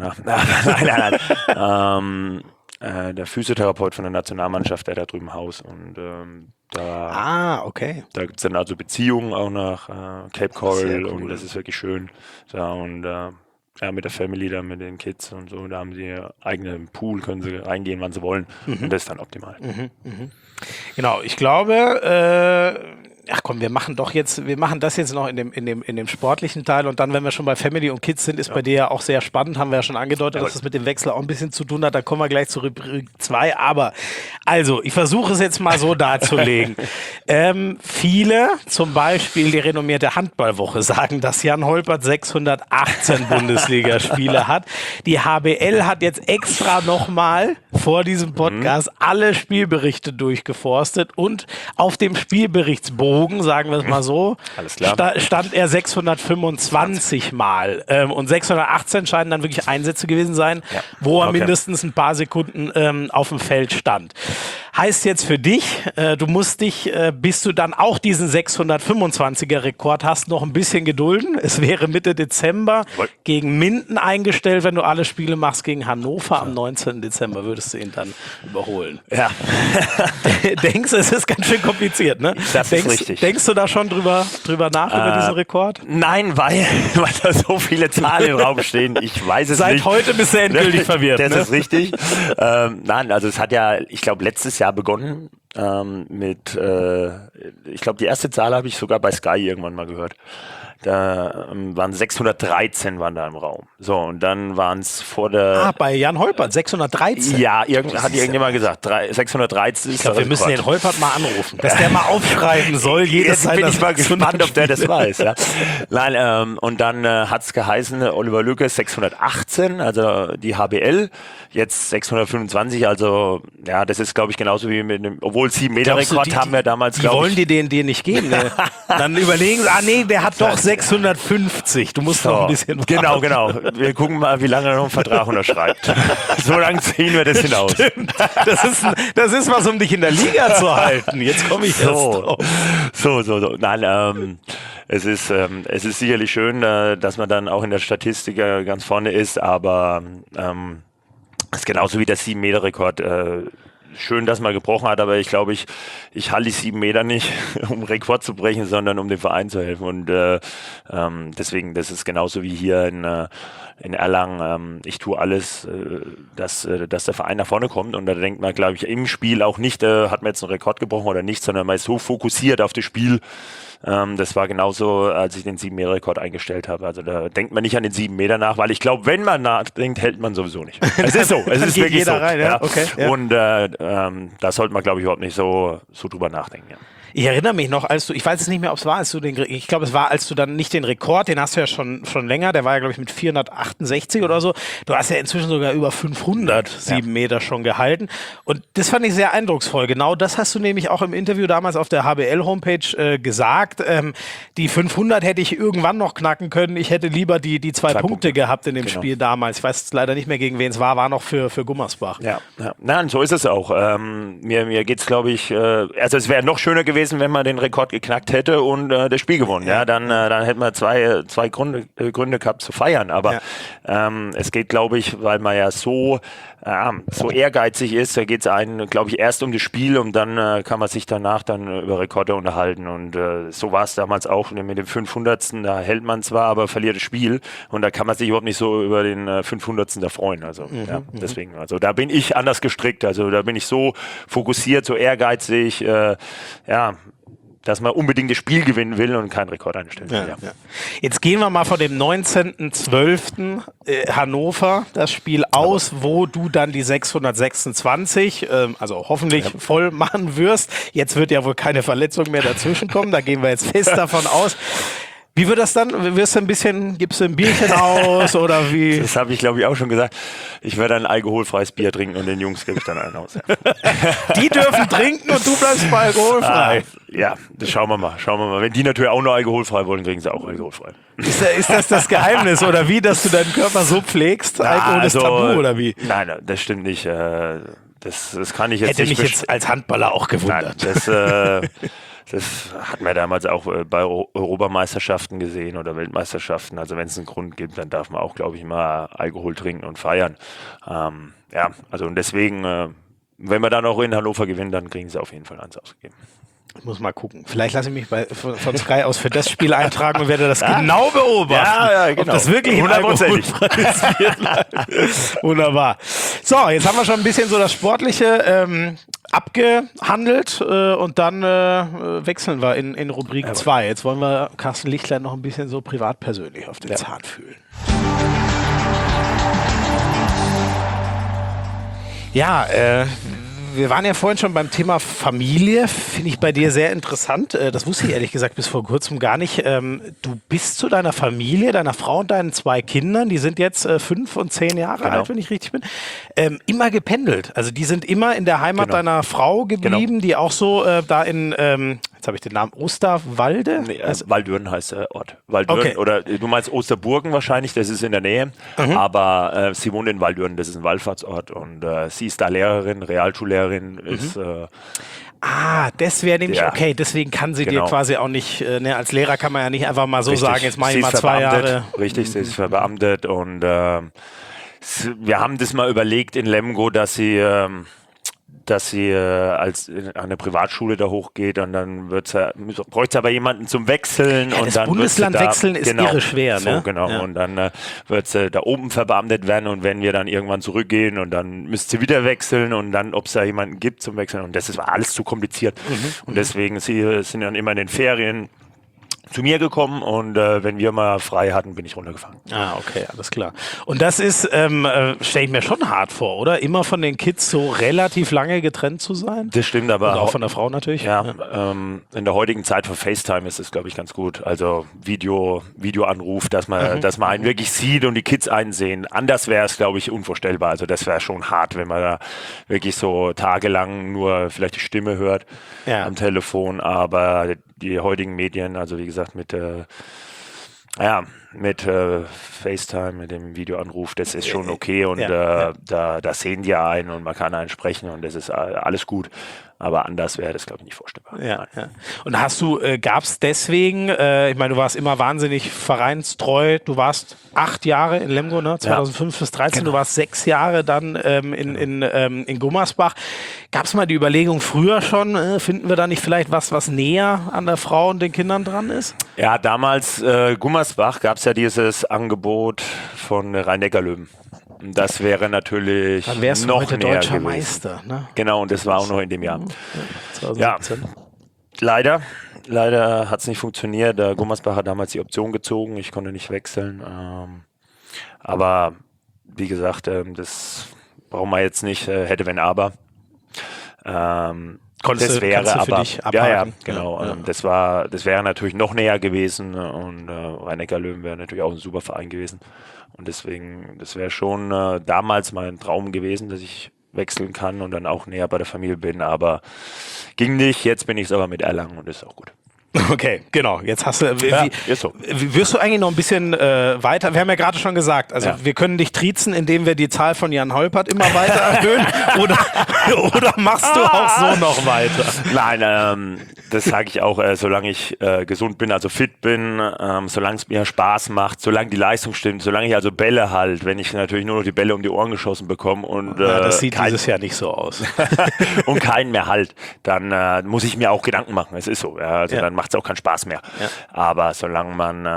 Nein. Der Physiotherapeut von der Nationalmannschaft, der da drüben Haus und okay. Da gibt es dann also Beziehungen auch nach Cape Coral und das ist wirklich schön. Und mit der Family da, mit den Kids und so, da haben sie ihr eigenen Pool, können sie reingehen, wann sie wollen und das ist dann optimal. Genau, ich glaube, wir machen das jetzt noch in dem sportlichen Teil und dann, wenn wir schon bei Family und Kids sind, ist bei dir ja auch sehr spannend, haben wir ja schon angedeutet, dass das mit dem Wechsel auch ein bisschen zu tun hat, da kommen wir gleich zu Rubrik 2, aber also, ich versuche es jetzt mal so darzulegen. Viele, zum Beispiel die renommierte Handballwoche, sagen, dass Jan Holpert 618 Bundesligaspiele hat. Die HBL hat jetzt extra nochmal vor diesem Podcast alle Spielberichte durchgeforstet und auf dem Spielberichtsbogen geflogen, sagen wir es mal so, Alles klar. stand er 625 Mal. Und 618 scheinen dann wirklich Einsätze gewesen sein, wo er mindestens ein paar Sekunden auf dem Feld stand. Heißt jetzt für dich, du musst dich, bis du dann auch diesen 625er Rekord hast, noch ein bisschen gedulden. Es wäre Mitte Dezember gegen Minden eingestellt, wenn du alle Spiele machst. Gegen Hannover am 19. Dezember würdest du ihn dann überholen. Ja. Denkst du, es ist ganz schön kompliziert, ne? Das ist richtig. Denkst du da schon drüber nach, über diesen Rekord? Nein, weil da so viele Zahlen im Raum stehen. Ich weiß es nicht. Seit heute bist du endgültig verwirrt. Das ne? ist richtig. Nein, also es hat ja, ich glaube, letztes Jahr begonnen mit, ich glaube, die erste Zahl habe ich sogar bei Sky irgendwann mal gehört. Da waren 613 waren da im Raum. So, und dann waren es vor der... bei Jan Holpert, 613. Ja, hat irgendjemand gesagt. 613 ist Ich glaube, wir müssen den Holpert mal anrufen, dass der mal aufschreiben soll. Jetzt bin ich mal gespannt, ob der das weiß. Ja. Nein, und dann hat es geheißen, Oliver Lücke 618, also die HBL, jetzt 625, also ja, das ist, glaube ich, genauso wie mit dem, obwohl 7-Meter-Rekord haben wir damals, glaube ich. Die wollen die den dir nicht geben. Ne? Dann überlegen sie, nee, der hat doch 650. Du musst noch ein bisschen warten. Genau. Wir gucken mal, wie lange er noch einen Vertrag unterschreibt. So lange ziehen wir das hinaus. Stimmt. Das ist was, um dich in der Liga zu halten. Jetzt komme ich erst drauf. So. Nein, es ist sicherlich schön, dass man dann auch in der Statistik ganz vorne ist, aber es ist genauso wie der 7-Meter-Rekord. Schön, dass man gebrochen hat, aber ich glaube, ich halte die 7 Meter nicht, um Rekord zu brechen, sondern um dem Verein zu helfen. Und deswegen, das ist genauso wie hier in Erlangen. Ich tue alles, dass der Verein nach vorne kommt. Und da denkt man, glaube ich, im Spiel auch nicht, hat man jetzt einen Rekord gebrochen oder nicht, sondern man ist so fokussiert auf das Spiel. Das war genauso, als ich den 7-Meter-Rekord eingestellt habe. Also da denkt man nicht an den 7 Meter nach, weil ich glaube, wenn man nachdenkt, hält man sowieso nicht. Es ist so, es ist wirklich so. Rein, ja? Okay, ja. Und da sollte man, glaube ich, überhaupt nicht so drüber nachdenken. Ja. Ich erinnere mich noch, ich weiß es nicht mehr, ob es war, ich glaube, es war, als du dann nicht den Rekord, den hast du ja schon länger, der war ja, glaube ich, mit 468 oder so. Du hast ja inzwischen sogar über 500 7 Meter schon gehalten. Und das fand ich sehr eindrucksvoll. Genau das hast du nämlich auch im Interview damals auf der HBL-Homepage gesagt. Die 500 hätte ich irgendwann noch knacken können. Ich hätte lieber die zwei Punkte gehabt in dem Spiel damals. Ich weiß leider nicht mehr, gegen wen es war noch für Gummersbach. Ja. Nein, so ist es auch. Mir geht es, glaube ich, also es wäre noch schöner gewesen, wenn man den Rekord geknackt hätte und das Spiel gewonnen. Ja, dann hätten wir zwei Gründe gehabt zu feiern. Aber es geht, glaube ich, weil man ja so ehrgeizig ist, da geht es einen, glaube ich, erst um das Spiel und dann kann man sich danach dann über Rekorde unterhalten. Und so war es damals auch mit dem 500. Da hält man zwar, aber verliert das Spiel. Und da kann man sich überhaupt nicht so über den 500. da freuen. Also deswegen, also da bin ich anders gestrickt. Also da bin ich so fokussiert, so ehrgeizig, dass man unbedingt das Spiel gewinnen will und keinen Rekord einstellen will. Ja. Jetzt gehen wir mal von dem 19.12. Hannover das Spiel aus, wo du dann die 626, also hoffentlich voll machen wirst. Jetzt wird ja wohl keine Verletzung mehr dazwischen kommen, da gehen wir jetzt fest davon aus. Wie wird das dann? Gibst du ein Bierchen aus oder wie? Das habe ich, glaube ich, auch schon gesagt. Ich werde ein alkoholfreies Bier trinken und den Jungs gebe ich dann einen aus. Die dürfen trinken und du bleibst bei alkoholfrei. Das schauen wir mal. Wenn die natürlich auch nur alkoholfrei wollen, kriegen sie auch alkoholfrei. Ist das Geheimnis oder wie, dass du deinen Körper so pflegst? Alkohol ist tabu oder wie? Nein, das stimmt nicht. Das kann ich jetzt Hätte nicht. Mich jetzt als Handballer auch gewundert. Nein, das hat man damals auch bei Europameisterschaften gesehen oder Weltmeisterschaften. Also wenn es einen Grund gibt, dann darf man auch, glaube ich, mal Alkohol trinken und feiern. Also und deswegen, wenn wir dann auch in Hannover gewinnen, dann kriegen sie auf jeden Fall eins ausgegeben. Ich muss mal gucken. Vielleicht lasse ich mich von Sky aus für das Spiel eintragen und werde das genau beobachten. Ja, genau. Ob das wirklich ein alkoholfreies Bier bleibt. Wunderbar. So, jetzt haben wir schon ein bisschen so das Sportliche abgehandelt und dann wechseln wir in Rubrik 2. Jetzt wollen wir Carsten Lichtlein noch ein bisschen so privat persönlich auf den Zahn fühlen. Ja, wir waren ja vorhin schon beim Thema Familie, finde ich bei dir sehr interessant. Das wusste ich ehrlich gesagt bis vor kurzem gar nicht. Du bist zu deiner Familie, deiner Frau und deinen 2 Kindern, die sind jetzt 5 und 10 Jahre alt, wenn ich richtig bin, immer gependelt. Also die sind immer in der Heimat deiner Frau geblieben, die auch so da in, jetzt jetzt habe ich den Namen, Osterwalde? Nee, Waldürn heißt der Ort. Waldürn, Okay. oder du meinst Osterburgen wahrscheinlich, das ist in der Nähe, aber sie wohnt in Waldürn, das ist ein Wallfahrtsort und sie ist da Lehrerin, Realschullehrerin, ist Das wäre nämlich, Ja. okay, deswegen kann sie dir Genau. quasi auch nicht, als Lehrer kann man ja nicht einfach mal so richtig. sagen, jetzt mache Sie ich mal ist 2 verbeamtet, Jahre. Richtig, sie ist verbeamtet und wir haben das mal überlegt in Lemgo, dass sie als an eine Privatschule da hochgeht und dann bräuchte sie aber jemanden zum Wechseln. Ja, und das dann Bundesland wechseln ist irre schwer, so, ne? Genau, Ja. und dann wird sie da oben verbeamtet werden und wenn wir dann irgendwann zurückgehen und dann müsste sie wieder wechseln und dann, ob es da jemanden gibt zum Wechseln und das ist alles zu kompliziert. Und deswegen, sie sind dann immer in den Ferien zu mir gekommen und wenn wir mal frei hatten, bin ich runtergefahren. Okay, alles klar. Und das ist, stelle ich mir schon hart vor, oder? Immer von den Kids so relativ lange getrennt zu sein? Das stimmt, aber Und auch von der Frau natürlich? Ja, in der heutigen Zeit von FaceTime ist es, glaube ich, ganz gut. Also Videoanruf, dass man einen wirklich sieht und die Kids einen sehen. Anders wäre es, glaube ich, unvorstellbar. Also das wäre schon hart, wenn man da wirklich so tagelang nur vielleicht die Stimme hört am Telefon. Aber die heutigen Medien, also wie gesagt, mit FaceTime, mit dem Videoanruf, das ist schon okay und da sehen die einen und man kann einen sprechen und das ist alles gut. Aber anders wäre das, glaube ich, nicht vorstellbar. Ja. Und gab es deswegen, ich meine, du warst immer wahnsinnig vereinstreu, du warst 8 Jahre in Lemgo, ne? 2005 bis 2013, du warst 6 Jahre dann in Gummersbach. Gab es mal die Überlegung früher schon, finden wir da nicht vielleicht was näher an der Frau und den Kindern dran ist? Ja, damals Gummersbach gab es ja dieses Angebot von Rhein-Neckar-Löwen. Das wäre natürlich Dann wärst du noch heute näher deutscher gewesen. Meister. Ne? Genau, und das war auch noch in dem Jahr. 2017. Leider hat es nicht funktioniert. Der Gummersbach hat damals die Option gezogen. Ich konnte nicht wechseln. Aber wie gesagt, das brauchen wir jetzt nicht. Hätte, wenn, aber. Das wäre kannst du für aber, dich abhaken. genau. Ja. Das wäre natürlich noch näher gewesen und Rhein-Neckar-Löwen wäre natürlich auch ein super Verein gewesen. Und deswegen, das wäre schon damals mein Traum gewesen, dass ich wechseln kann und dann auch näher bei der Familie bin, aber ging nicht. Jetzt bin ich es aber mit Erlangen und das ist auch gut. Okay, genau. Jetzt hast du. ist so. Wirst du eigentlich noch ein bisschen weiter? Wir haben ja gerade schon gesagt, also wir können dich triezen, indem wir die Zahl von Jan Holpert immer weiter erhöhen. oder machst du auch so noch weiter? Nein, das sage ich auch, solange ich gesund bin, also fit bin, solange es mir Spaß macht, solange die Leistung stimmt, solange ich also Bälle halt, wenn ich natürlich nur noch die Bälle um die Ohren geschossen bekomme und das sieht dieses Jahr nicht so aus. und keinen mehr halt, dann muss ich mir auch Gedanken machen. Es ist so, also dann macht es auch keinen Spaß mehr. Ja. Aber solange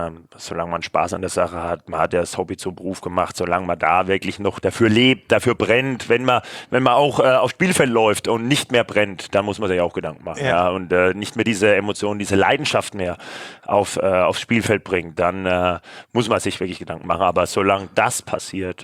man Spaß an der Sache hat, man hat ja das Hobby zum Beruf gemacht, solange man da wirklich noch dafür lebt, dafür brennt, wenn man auch aufs Spielfeld läuft und nicht mehr brennt, dann muss man sich auch Gedanken machen. Ja. Und nicht mehr diese Emotionen, diese Leidenschaft mehr aufs Spielfeld bringt, dann muss man sich wirklich Gedanken machen. Aber solange das passiert,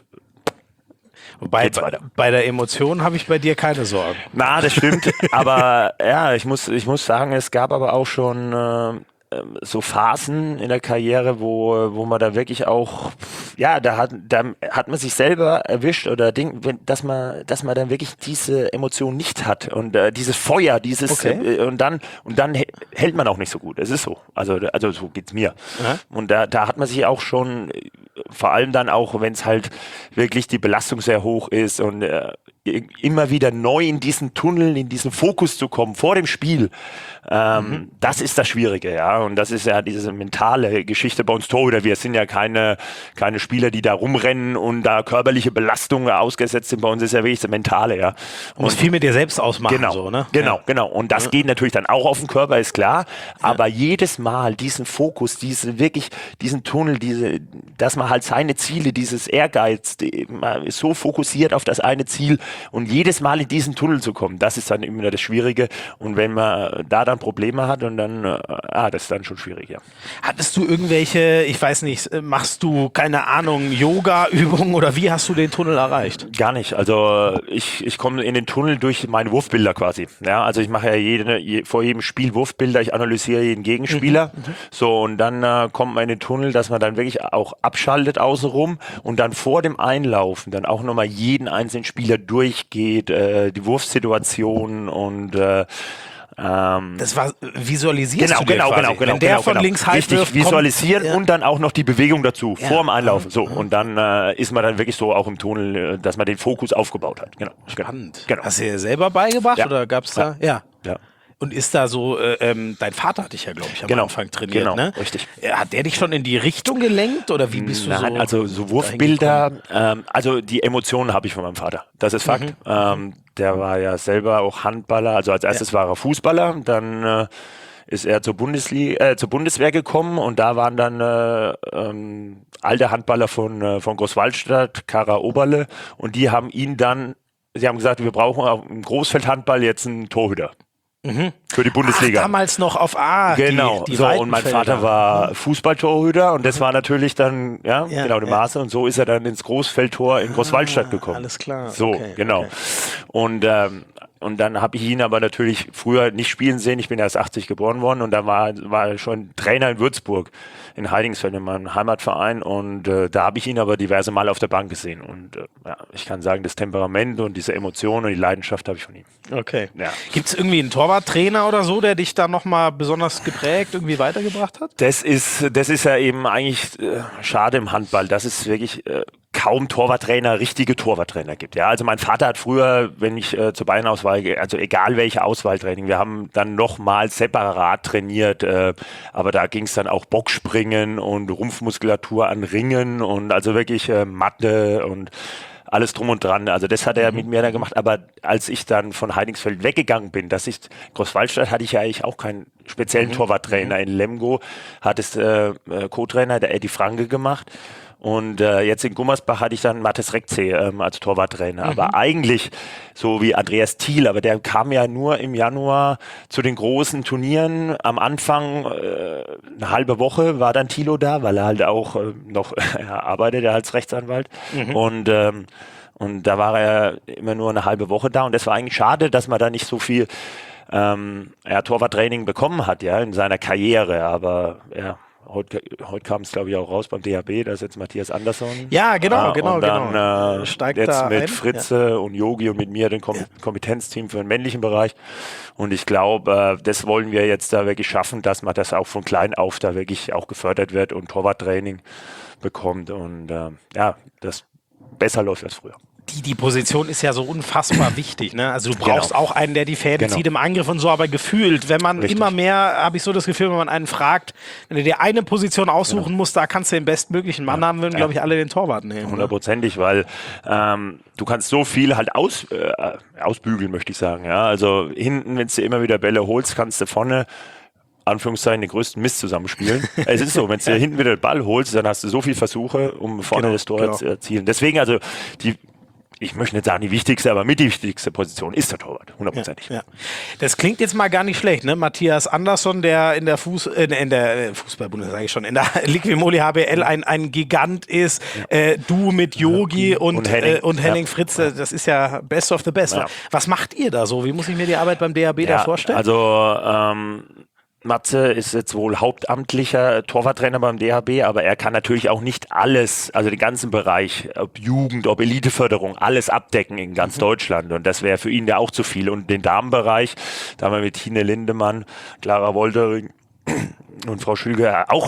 Wobei, bei der Emotion habe ich bei dir keine Sorgen. Na, das stimmt. Aber ja, ich muss sagen, es gab aber auch schon so Phasen in der Karriere, wo man da wirklich auch, da hat man sich selber erwischt oder dass man dann wirklich diese Emotion nicht hat und dieses Feuer, und dann hält man auch nicht so gut. Es ist so. Also so geht's mir. Ja. Und da hat man sich auch schon, vor allem dann auch, wenn es halt wirklich die Belastung sehr hoch ist und immer wieder neu in diesen Tunnel, in diesen Fokus zu kommen vor dem Spiel, das ist das Schwierige, ja. Und das ist ja diese mentale Geschichte bei uns Torhüter. Wir sind ja keine Spieler, die da rumrennen und da körperliche Belastungen ausgesetzt sind. Bei uns ist ja wirklich das Mentale, ja. Und muss viel mit dir selbst ausmachen, genau, so, ne? Genau. Und das geht natürlich dann auch auf den Körper, ist klar. Aber jedes Mal diesen Fokus, diesen Tunnel, dass man halt seine Ziele, dieses Ehrgeiz, man ist so fokussiert auf das eine Ziel und jedes Mal in diesen Tunnel zu kommen, das ist dann immer das Schwierige. Und wenn man da dann Probleme hat und dann, das ist dann schon schwierig, ja. Hattest du irgendwelche, ich weiß nicht, machst du, keine Ahnung, Yoga-Übungen oder wie hast du den Tunnel erreicht? Gar nicht. Also ich komme in den Tunnel durch meine Wurfbilder quasi. Ja, also ich mache ja vor jedem Spiel Wurfbilder, ich analysiere jeden Gegenspieler. So, und dann kommt man in den Tunnel, dass man dann wirklich auch abschaltet außenrum und dann vor dem Einlaufen dann auch nochmal jeden einzelnen Spieler durchgeht, die Wurfsituation und Das war, visualisierst du dir Genau. Wenn der von links halb richtig wirft, visualisieren kommt, und dann auch noch die Bewegung dazu, Ja. vor dem Einlaufen. So, und dann ist man dann wirklich so auch im Tunnel, dass man den Fokus aufgebaut hat. Genau. Spannend. Genau. Hast du dir selber beigebracht Ja. oder gab es da? Ja. Ja. Und ist da so, dein Vater hat dich ja, glaube ich, am Anfang trainiert, Genau, ne? richtig. Hat der dich schon in die Richtung gelenkt oder wie bist du Nein, so? also so Wurfbilder, also die Emotionen habe ich von meinem Vater. Das ist Fakt. Der war ja selber auch Handballer, also als erstes war er Fußballer, dann ist er zur Bundeswehr gekommen und da waren dann alte Handballer von Großwaldstadt, Kara Oberle, und die haben sie haben gesagt, wir brauchen auch im Großfeldhandball jetzt einen Torhüter. Für die Bundesliga. Damals noch auf A. Genau, die so, und mein Weitenfelder. Vater war Fußballtorhüter und das war natürlich dann, Ja, die Maße, und so ist er dann ins Großfeldtor in Großwaldstadt gekommen. Alles klar. So, Okay, genau. okay. Und dann habe ich ihn aber natürlich früher nicht spielen sehen. Ich bin erst 80 geboren worden und da war er schon Trainer in Würzburg, in Heidingsfeld, in meinem Heimatverein. Und da habe ich ihn aber diverse Mal auf der Bank gesehen. Und ich kann sagen, das Temperament und diese Emotionen und die Leidenschaft habe ich von ihm. Okay. Ja. Gibt es irgendwie einen Torwarttrainer oder so, der dich da nochmal besonders geprägt, irgendwie weitergebracht hat? Das ist ja eben eigentlich schade im Handball, dass es wirklich kaum richtige Torwarttrainer gibt. Ja, also mein Vater hat früher, wenn ich zur Bayernauswahl, also egal welche Auswahltraining, wir haben dann nochmal separat trainiert, aber da ging es dann auch Bockspringen und Rumpfmuskulatur an Ringen und also wirklich Matte und alles drum und dran. Also das hat er mit mir dann gemacht. Aber als ich dann von Heidingsfeld weggegangen bin, Großwaldstadt hatte ich ja eigentlich auch keinen speziellen Torwarttrainer. In Lemgo hat es Co-Trainer, der Eddie Franke, gemacht. Und jetzt in Gummersbach hatte ich dann Mathis Rekze als Torwarttrainer. Aber eigentlich so wie Andreas Thiel, aber der kam ja nur im Januar zu den großen Turnieren. Am Anfang eine halbe Woche war dann Thilo da, weil er halt auch noch arbeitet als Rechtsanwalt. Und da war er immer nur eine halbe Woche da. Und das war eigentlich schade, dass man da nicht so viel Torwarttraining bekommen hat, ja, in seiner Karriere. Aber ja. Heute kam es, glaube ich, auch raus beim DHB, da ist jetzt Matthias Andersson. Ja, genau. Und dann steigt jetzt da mit ein. Fritze und Yogi und mit mir den Kompetenzteam für den männlichen Bereich. Und ich glaube, das wollen wir jetzt da wirklich schaffen, dass man das auch von klein auf da wirklich auch gefördert wird und Torwarttraining bekommt und das besser läuft als früher. Die Position ist ja so unfassbar wichtig, ne? Also du brauchst auch einen, der die Fäden zieht im Angriff und so, aber gefühlt, wenn man immer mehr, habe ich so das Gefühl, wenn man einen fragt, wenn du dir eine Position aussuchen musst, da kannst du den bestmöglichen Mann haben, würden, glaube ich, alle den Torwart nehmen. 100%ig, weil du kannst so viel halt ausbügeln, möchte ich sagen. Ja? Also hinten, wenn du immer wieder Bälle holst, kannst du vorne Anführungszeichen den größten Mist zusammenspielen. Es ist so, wenn du hinten wieder den Ball holst, dann hast du so viele Versuche, um vorne das Tor zu erzielen. Deswegen also ich möchte nicht sagen die wichtigste, aber mit die wichtigste Position ist der Torwart, 100%ig. Ja. Das klingt jetzt mal gar nicht schlecht, ne? Matthias Andersson, der in der Fußball-Bundesliga, sage ich schon, in der Liquimoli HBL ein Gigant ist, du mit Yogi und Henning Fritze, das ist ja best of the best. Ja. Was macht ihr da so? Wie muss ich mir die Arbeit beim DHB da vorstellen? Also Matze ist jetzt wohl hauptamtlicher Torwarttrainer beim DHB, aber er kann natürlich auch nicht alles, also den ganzen Bereich, ob Jugend, ob Eliteförderung, alles abdecken in ganz Deutschland. Und das wäre für ihn ja auch zu viel. Und den Damenbereich, da haben wir mit Tine Lindemann, Clara Woltering und Frau Schülger auch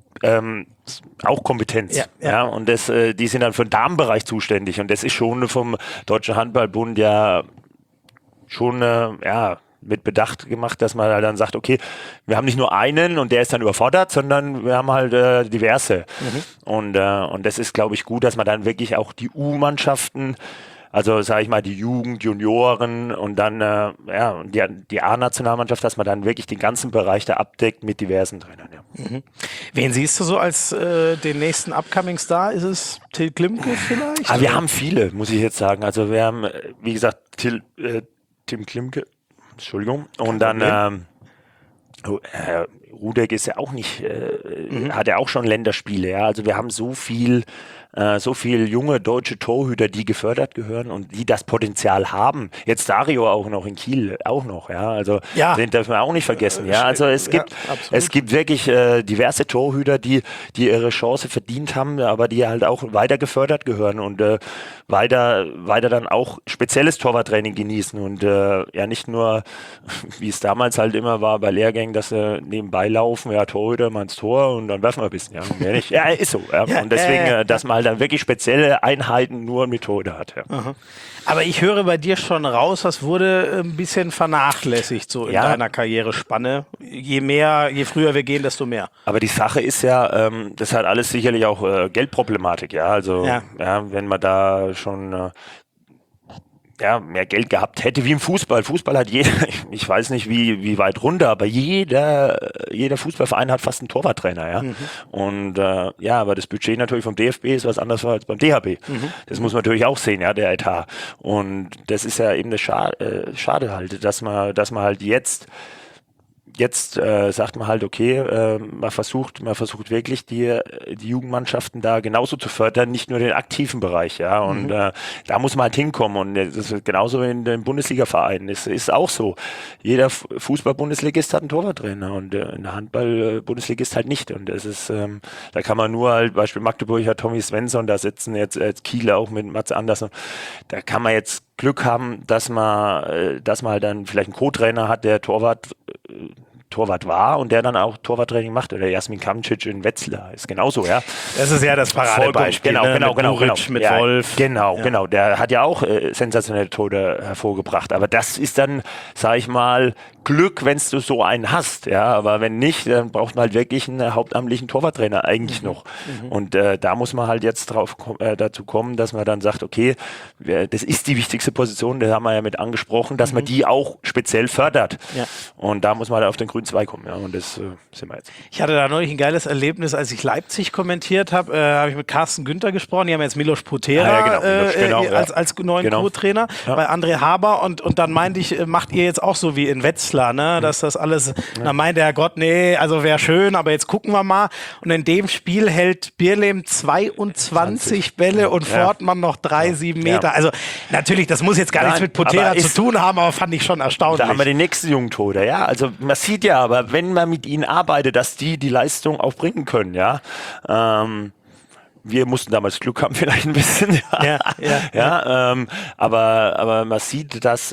Kompetenz. Ja. Und die sind dann für den Damenbereich zuständig. Und das ist schon vom Deutschen Handballbund ja schon, mit Bedacht gemacht, dass man dann sagt, okay, wir haben nicht nur einen und der ist dann überfordert, sondern wir haben halt diverse. Und das ist, glaube ich, gut, dass man dann wirklich auch die U-Mannschaften, also sage ich mal die Jugend, Junioren und dann die A-Nationalmannschaft, dass man dann wirklich den ganzen Bereich da abdeckt mit diversen Trainern. Ja. Wen siehst du so als den nächsten Upcoming Star? Ist es Till Klimke vielleicht? Wir haben viele, muss ich jetzt sagen. Also wir haben, wie gesagt, Tim Klimke, Entschuldigung. Und dann Rudek ist ja auch nicht, hat ja auch schon Länderspiele, ja. Also wir haben so viel junge deutsche Torhüter, die gefördert gehören und die das Potenzial haben. Jetzt Dario auch noch in Kiel, auch noch, ja. Also den dürfen wir auch nicht vergessen, ja. Also es gibt wirklich diverse Torhüter, die ihre Chance verdient haben, aber die halt auch weiter gefördert gehören und weiter dann auch spezielles Torwarttraining genießen und ja nicht nur, wie es damals halt immer war bei Lehrgängen, dass sie nebenbei laufen, ja, Torhüter mal ins Tor und dann werfen wir ein bisschen, ja. Mehr nicht. Ja, ist so. Ja. Und deswegen, dass man halt dann wirklich spezielle Einheiten nur Methode hat. Ja. Aber ich höre bei dir schon raus, das wurde ein bisschen vernachlässigt so in deiner Karrierespanne. Je früher wir gehen, desto mehr. Aber die Sache ist ja, das hat alles sicherlich auch Geldproblematik, ja. Also wenn man da schon mehr Geld gehabt hätte wie im Fußball. Fußball hat jeder, ich weiß nicht wie weit runter, aber jeder Fußballverein hat fast einen Torwarttrainer, ja. Und aber das Budget natürlich vom DFB ist was anderes als beim DHB. Das muss man natürlich auch sehen, ja, der Etat. Und das ist ja eben das Schade halt, dass man halt jetzt sagt man halt, okay, man versucht wirklich die Jugendmannschaften da genauso zu fördern, nicht nur den aktiven Bereich, ja, und da muss man halt hinkommen und das ist genauso in den Bundesliga-Vereinen, es ist auch so, jeder Fußball-Bundesligist hat einen Torwarttrainer und in der Handball-Bundesligist halt nicht und das ist, da kann man nur halt, Beispiel Magdeburg hat Tommy Svensson, da sitzen jetzt Kiel auch mit Mats Andersson, da kann man jetzt Glück haben, dass man halt dann vielleicht einen Co-Trainer hat, der Torwart war und der dann auch Torwarttraining macht. Oder Jasmin Kamcic in Wetzlar ist genauso, ja. Das ist ja das Paradebeispiel. Genau. Mit Wolf. Genau. Der hat ja auch sensationelle Tore hervorgebracht. Aber das ist dann, sag ich mal, Glück, wenn du so einen hast, ja. Aber wenn nicht, dann braucht man halt wirklich einen hauptamtlichen Torwarttrainer eigentlich noch. Und da muss man halt jetzt dazu kommen, dass man dann sagt, okay, das ist die wichtigste Position, das haben wir ja mit angesprochen, dass man die auch speziell fördert. Ja. Und da muss man halt auf den grünen Zweig kommen, ja. Und das sind wir jetzt. Ich hatte da neulich ein geiles Erlebnis, als ich Leipzig kommentiert habe, habe ich mit Carsten Günther gesprochen, die haben jetzt Milos Putera als neuen Co-Trainer bei André Haber und dann meinte ich, macht ihr jetzt auch so wie in Wetzlar, ne? Dass das alles, dann meinte er, Gott, nee, also wäre schön, aber jetzt gucken wir mal. Und in dem Spiel hält Birlehm 22 Bälle und Fortmann noch 7 Meter. Also natürlich, das muss jetzt gar nichts mit Putera zu tun haben, aber fand ich schon erstaunlich. Da haben wir den nächsten Jungtode, ja. Also man sieht ja, aber wenn man mit ihnen arbeitet, dass die Leistung auch bringen können, ja. Wir mussten damals Glück haben, vielleicht ein bisschen. Aber man sieht, dass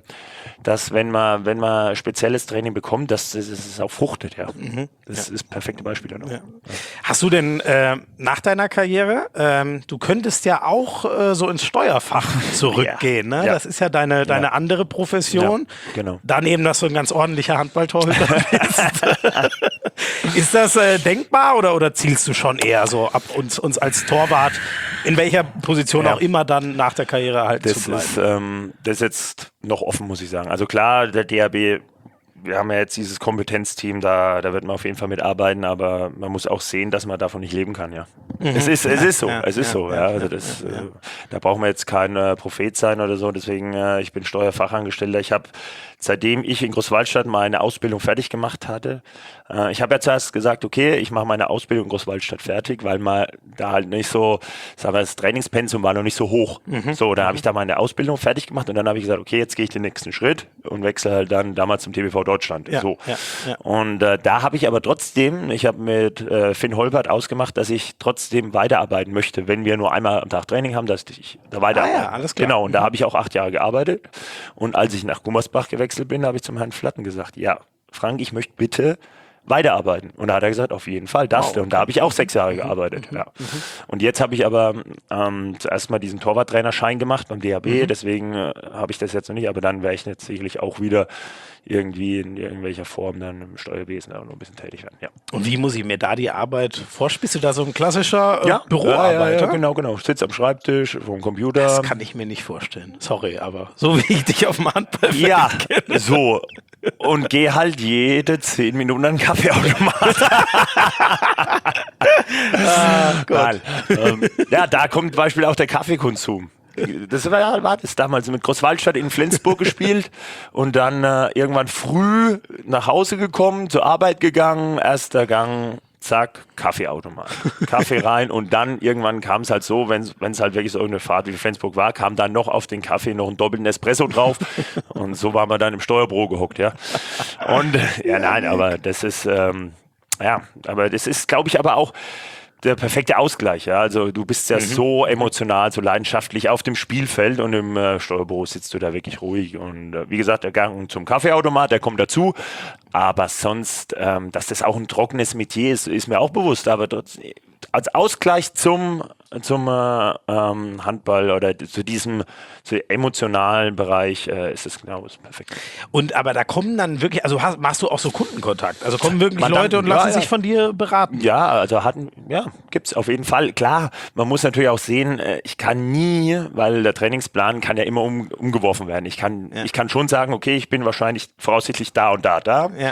wenn man spezielles Training bekommt, dass es auch fruchtet, ja. Das ist das perfekte Beispiel. Ja. Hast du denn nach deiner Karriere, du könntest ja auch so ins Steuerfach zurückgehen, ne? Ja. Das ist ja deine andere Profession. Ja, genau. Daneben, dass du ein ganz ordentlicher Handballtorhüter bist. Ist das denkbar oder zielst du schon eher so ab, uns als Torwart, in welcher Position auch immer dann nach der Karriere halt zu bleiben? Das ist jetzt noch offen, muss ich sagen. Also klar, der DHB, wir haben ja jetzt dieses Kompetenzteam, da wird man auf jeden Fall mitarbeiten, aber man muss auch sehen, dass man davon nicht leben kann, ja. Es ist so. Also da braucht man jetzt kein Prophet sein oder so, deswegen, ich bin Steuerfachangestellter. Ich habe, seitdem ich in Großwaldstadt meine Ausbildung fertig gemacht hatte, ich habe ja zuerst gesagt, okay, ich mache meine Ausbildung in Großwaldstadt fertig, weil man da halt nicht so, sagen wir, das Trainingspensum war noch nicht so hoch. So, dann habe ich da meine Ausbildung fertig gemacht und dann habe ich gesagt, okay, jetzt gehe ich den nächsten Schritt und wechsle halt dann damals zum TBV Deutschland. Und da habe ich aber trotzdem, ich habe mit Finn Holpert ausgemacht, dass ich trotzdem weiterarbeiten möchte, wenn wir nur einmal am Tag Training haben, dass ich da weiterarbeite. Alles klar. Genau, und da habe ich auch 8 Jahre gearbeitet und als ich nach Gummersbach gewechselt bin, habe ich zum Herrn Flatten gesagt, ja, Frank, ich möchte bitte weiterarbeiten. Und da hat er gesagt, auf jeden Fall, darfst du. Und da habe ich auch 6 Jahre gearbeitet. Ja. Und jetzt habe ich aber zuerst mal diesen Torwarttrainerschein gemacht beim DHB, deswegen habe ich das jetzt noch nicht, aber dann wäre ich jetzt sicherlich auch wieder irgendwie in irgendwelcher Form dann im Steuerwesen auch noch ein bisschen tätig werden. Ja. Und wie muss ich mir da die Arbeit vorstellen? Bist du da so ein klassischer Büroarbeiter? Ja, genau. Ich sitze am Schreibtisch, vor dem Computer. Das kann ich mir nicht vorstellen. Sorry, aber so wie ich dich auf dem Handballfeld kenne. So. Und geh halt jede 10 Minuten an den Kaffeeautomat. Da kommt zum Beispiel auch der Kaffeekonsum. das war das damals mit Großwaldstadt in Flensburg gespielt und dann irgendwann früh nach Hause gekommen, zur Arbeit gegangen, erster Gang, zack, Kaffeeautomat. Kaffee rein und dann irgendwann kam es halt so, wenn es halt wirklich so eine Fahrt wie Flensburg war, kam dann noch auf den Kaffee noch einen doppelten Espresso drauf und so waren wir dann im Steuerbüro gehockt, ja. Und aber das ist, aber das ist, glaube ich, aber auch der perfekte Ausgleich, ja. Also du bist ja so emotional, so leidenschaftlich auf dem Spielfeld und im Steuerbüro sitzt du da wirklich ruhig. Und wie gesagt, der Gang zum Kaffeeautomat, der kommt dazu. Aber sonst, dass das auch ein trockenes Metier ist mir auch bewusst. Aber als Ausgleich zum Handball oder zu diesem emotionalen Bereich ist es genau das Perfekte. Und aber da kommen dann wirklich, also machst du auch so Kundenkontakt? Also kommen wirklich Leute und lassen sich von dir beraten? Ja, also gibt's auf jeden Fall. Klar, man muss natürlich auch sehen, ich kann nie, weil der Trainingsplan kann ja immer umgeworfen werden. Ich kann schon sagen, okay, ich bin wahrscheinlich voraussichtlich da und da. Ja.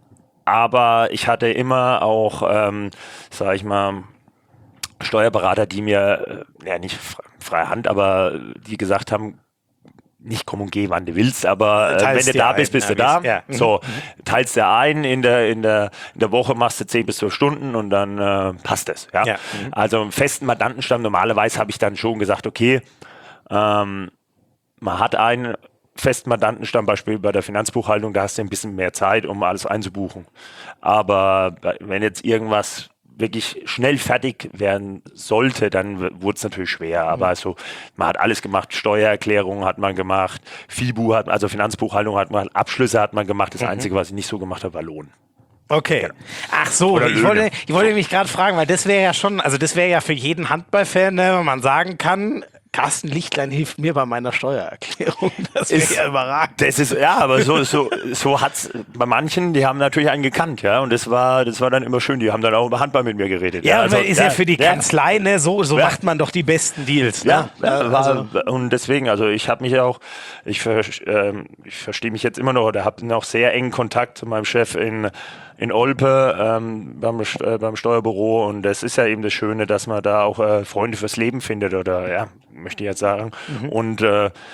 Aber ich hatte immer auch, sag ich mal, Steuerberater, die mir, nicht freie Hand, aber die gesagt haben, nicht komm und geh, wann du willst, aber wenn du da bist, bist du da. Ja. So, teilst du ein, in der Woche machst du 10 bis 12 Stunden und dann passt es. Ja? Ja. Also im festen Mandantenstamm, normalerweise habe ich dann schon gesagt, okay, man hat einen festen Mandantenstamm, Beispiel bei der Finanzbuchhaltung, da hast du ein bisschen mehr Zeit, um alles einzubuchen. Aber wenn jetzt irgendwas wirklich schnell fertig werden sollte, dann wurde es natürlich schwer. Aber also, man hat alles gemacht. Steuererklärungen hat man gemacht, FIBU also Finanzbuchhaltung hat man, Abschlüsse hat man gemacht. Das Einzige, was ich nicht so gemacht habe, war Lohn. Okay. Genau. Ach so, ich wollte mich gerade fragen, weil das wäre ja schon, also das wäre ja für jeden Handballfan, ne, wenn man sagen kann, Carsten Lichtlein hilft mir bei meiner Steuererklärung. Das wäre ja überragend. Das ist, ja, aber so hat's bei manchen, die haben natürlich einen gekannt, ja, und das war dann immer schön, die haben dann auch über Handball mit mir geredet. Ja, also, ist ja für die Kanzlei, ne, so macht man doch die besten Deals. Ne? Ja, und deswegen, also ich habe mich auch, ich verstehe mich jetzt immer noch, oder habe noch sehr engen Kontakt zu meinem Chef in Olpe beim Steuerbüro, und das ist ja eben das Schöne, dass man da auch Freunde fürs Leben findet, oder möchte ich jetzt sagen. Und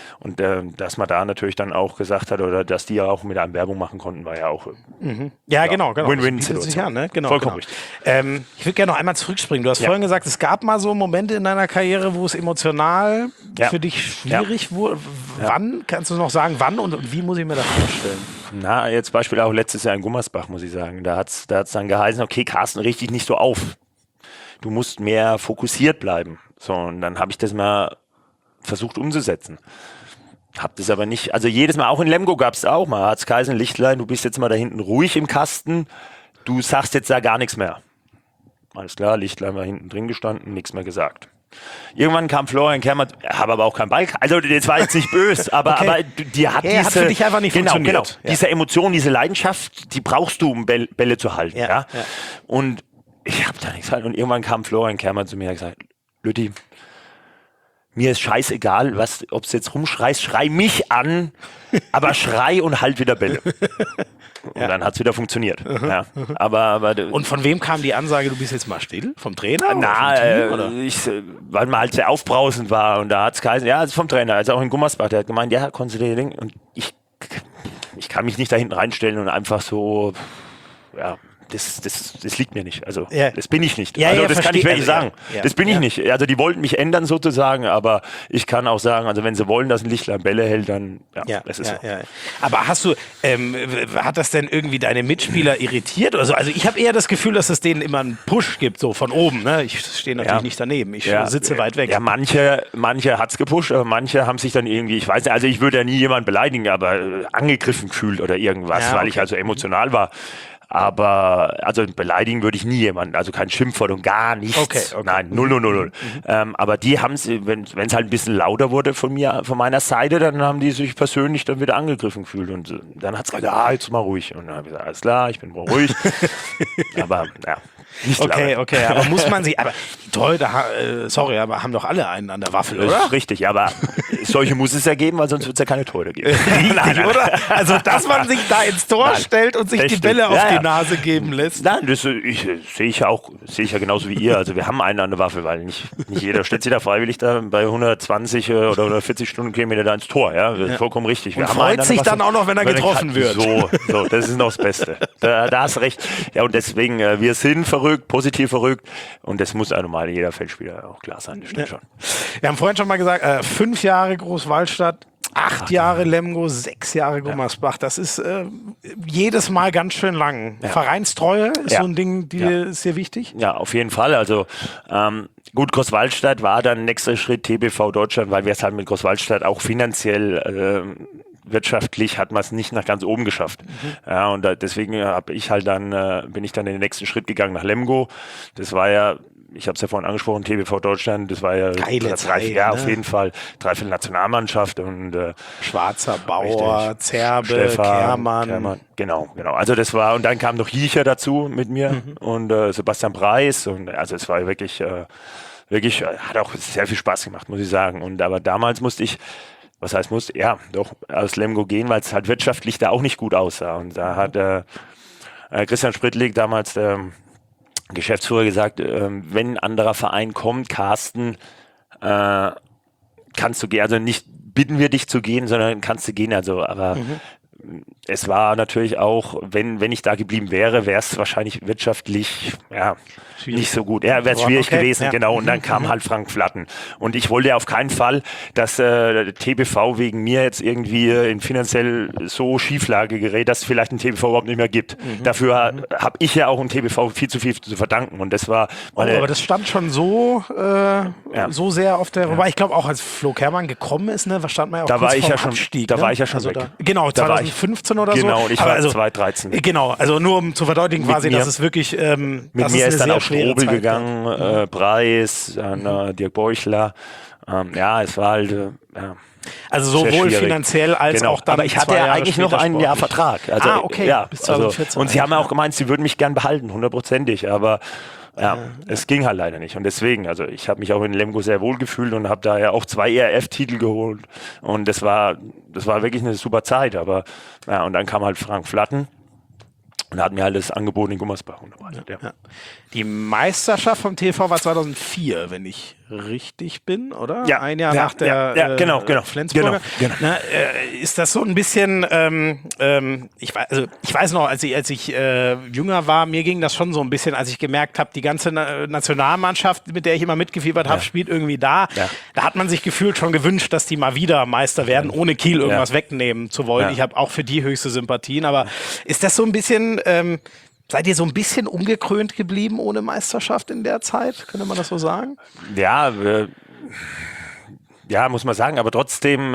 dass man da natürlich dann auch gesagt hat, oder dass die ja auch mit einem Werbung machen konnten, war ja auch genau. Win-Win-Situation. Ne? Genau, vollkommen richtig. Ich würde gerne noch einmal zurückspringen. Du hast vorhin gesagt, es gab mal so Momente in deiner Karriere, wo es emotional für dich schwierig wurde. Wann? Kannst du noch sagen, wann und wie muss ich mir das vorstellen? Na, jetzt Beispiel auch letztes Jahr in Gummersbach, muss ich sagen. Da hat's dann geheißen, okay, Carsten, richte dich nicht so auf. Du musst mehr fokussiert bleiben. So, und dann habe ich das mal versucht umzusetzen. Hab das aber nicht, also jedes Mal, auch in Lemgo gab es auch mal, hat's geheißen, Lichtlein, du bist jetzt mal da hinten ruhig im Kasten, du sagst jetzt da gar nichts mehr. Alles klar, Lichtlein war hinten drin gestanden, nichts mehr gesagt. Irgendwann kam Florian Kermert, habe aber auch keinen Ball, also das war jetzt nicht böse, aber die hat diese, hat für dich einfach nicht funktioniert. Genau, diese Emotion, diese Leidenschaft, die brauchst du, um Bälle zu halten. Ja. Und ich habe da nichts halt. Und irgendwann kam Florian Kermert zu mir und hat gesagt, Lütti, mir ist scheißegal, ob du jetzt rumschreist, schrei mich an, aber schrei und halt wieder Bälle. Und dann hat es wieder funktioniert. Ja. Aber und von wem kam die Ansage, du bist jetzt mal still? Vom Trainer? Weil man halt sehr aufbrausend war, und da hat es geheißen, ja, vom Trainer, also auch in Gummersbach, der hat gemeint, ja, konzentriere dich. Und ich kann mich nicht da hinten reinstellen und einfach so, das liegt mir nicht. Also das bin ich nicht. Also das kann ich wirklich sagen. Das bin ich nicht. Also die wollten mich ändern sozusagen, aber ich kann auch sagen, also wenn sie wollen, dass ein Lichtlein Bälle hält, dann das ist so. Ja. Aber hast du, hat das denn irgendwie deine Mitspieler irritiert? Also ich habe eher das Gefühl, dass es denen immer einen Push gibt, so von oben. Ne? Ich stehe natürlich nicht daneben. Ich sitze weit weg. Ja, manche hat es gepusht, aber manche haben sich dann irgendwie, ich weiß nicht, also ich würde ja nie jemanden beleidigen, aber angegriffen gefühlt oder irgendwas, weil ich also emotional war. Aber, also beleidigen würde ich nie jemanden, also kein Schimpfwort und gar nichts. Okay. Nein, 0. Aber die haben es, wenn es halt ein bisschen lauter wurde von meiner Seite, dann haben die sich persönlich dann wieder angegriffen gefühlt. Und dann hat es gesagt, jetzt mal ruhig. Und dann habe ich gesagt, alles klar, ich bin ruhig. Aber Nicht Okay, lange. okay, aber muss man sich, aber Torhüter, sorry, aber haben doch alle einen an der Waffel, Das oder? ist richtig, aber solche muss es ja geben, weil sonst wird es ja keine Tore geben. Richtig, oder? Also, dass man sich da ins Tor Nein, stellt und sich die richtig. Bälle auf Ja, die ja. Nase geben lässt. Nein, das sehe ich ja genauso wie ihr. Also wir haben einen an der Waffe, weil nicht jeder stellt sich da freiwillig da bei 120 oder 140 Stundenkilometer da ins Tor. Ja, das ist vollkommen richtig. Wir Und haben freut einen an der sich Waffe. dann auch noch, wenn er getroffen wird. So, das ist noch das Beste. Da hast du recht. Ja, und deswegen, wir sind verrückt, positiv verrückt und das muss einem mal jeder Feldspieler auch klar sein. Das stimmt schon. Wir haben vorhin schon mal gesagt, 5 Jahre Großwallstadt, 8 Jahre Lemgo, 6 Jahre Gummersbach. Das ist jedes Mal ganz schön lang. Ja. Vereinstreue ist Ja. so ein Ding, ist dir wichtig? Ja, auf jeden Fall. Also gut, Großwallstadt war dann nächster Schritt TBV Deutschland, weil wir es halt mit Großwallstadt auch finanziell wirtschaftlich hat man es nicht nach ganz oben geschafft. Ja, und deswegen bin ich dann in den nächsten Schritt gegangen nach Lemgo. Das war ja, ich habe es ja vorhin angesprochen, TBV Deutschland, das war ja Geile Zeit, ja, ne? auf jeden Fall dreiviertel Nationalmannschaft und Schwarzer, Bauer, richtig. Zerbe, Stefan, Kehrmann. Genau. Also das war, und dann kam noch Jicher dazu mit mir und Sebastian Preis und also es war wirklich, hat auch sehr viel Spaß gemacht, muss ich sagen. Und aber damals musste ich, was heißt musste? Ja, doch aus Lemgo gehen, weil es halt wirtschaftlich da auch nicht gut aussah. Und da hat Christian Sprittlig damals Geschäftsführer gesagt, wenn ein anderer Verein kommt, Carsten, kannst du gehen, also nicht bitten wir dich zu gehen, sondern kannst du gehen, also aber es war natürlich auch, wenn ich da geblieben wäre, wäre es wahrscheinlich wirtschaftlich nicht so gut. Ja, wäre es schwierig gewesen, ja. genau. Und dann kam halt Frank Flatten. Und ich wollte auf keinen Fall, dass TBV wegen mir jetzt irgendwie in finanziell so Schieflage gerät, dass es vielleicht ein TBV überhaupt nicht mehr gibt. Dafür habe ich ja auch ein TBV viel zu verdanken. Und das war Aber das stand schon so sehr auf der, wobei ich glaube auch als Flo Kehrmann gekommen ist, ne, stand man ja auch Da kurz war ich vorm ja schon- Abstieg, da ne? war ich ja schon also weg. Genau, Da war ich- 2015 oder so. Genau, und ich Aber war also, 2013. Genau, also nur um zu verdeutlichen quasi, mir- dass es wirklich Mit dass mir es ist eine dann sehr auch schwere Strobel Zeit gegangen, Preis, dann Dirk Beuchler. Es war halt Also sehr sowohl schwierig. finanziell als Genau. auch dann Aber ich hatte 2 ja Jahre eigentlich noch später ein Jahr sportlich. Vertrag. Also, okay, ja, bis 2014. und sie haben eigentlich, auch gemeint, sie würden mich gern behalten, 100%ig, aber es ging halt leider nicht. Und deswegen, also ich habe mich auch in Lemgo sehr wohl gefühlt und habe da ja auch 2 ERF-Titel geholt. Und das war wirklich eine super Zeit. Aber und dann kam halt Frank Flatten und hat mir halt das Angebot in Gummersbach unterbreitet. Ja. Die Meisterschaft vom TV war 2004, wenn ich richtig bin, oder? Ja, Ein Jahr ja, nach der ja, genau, Flensburger. genau. Na, ist das so ein bisschen, ich weiß noch, als ich jünger war, mir ging das schon so ein bisschen, als ich gemerkt habe, die ganze Nationalmannschaft, mit der ich immer mitgefiebert habe, spielt irgendwie da. Ja. Da hat man sich gefühlt schon gewünscht, dass die mal wieder Meister werden, ohne Kiel irgendwas Ja. wegnehmen zu wollen. Ja. Ich habe auch für die höchste Sympathien, aber ist das so ein bisschen... seid ihr so ein bisschen umgekrönt geblieben ohne Meisterschaft in der Zeit? Könnte man das so sagen? Ja, muss man sagen, aber trotzdem,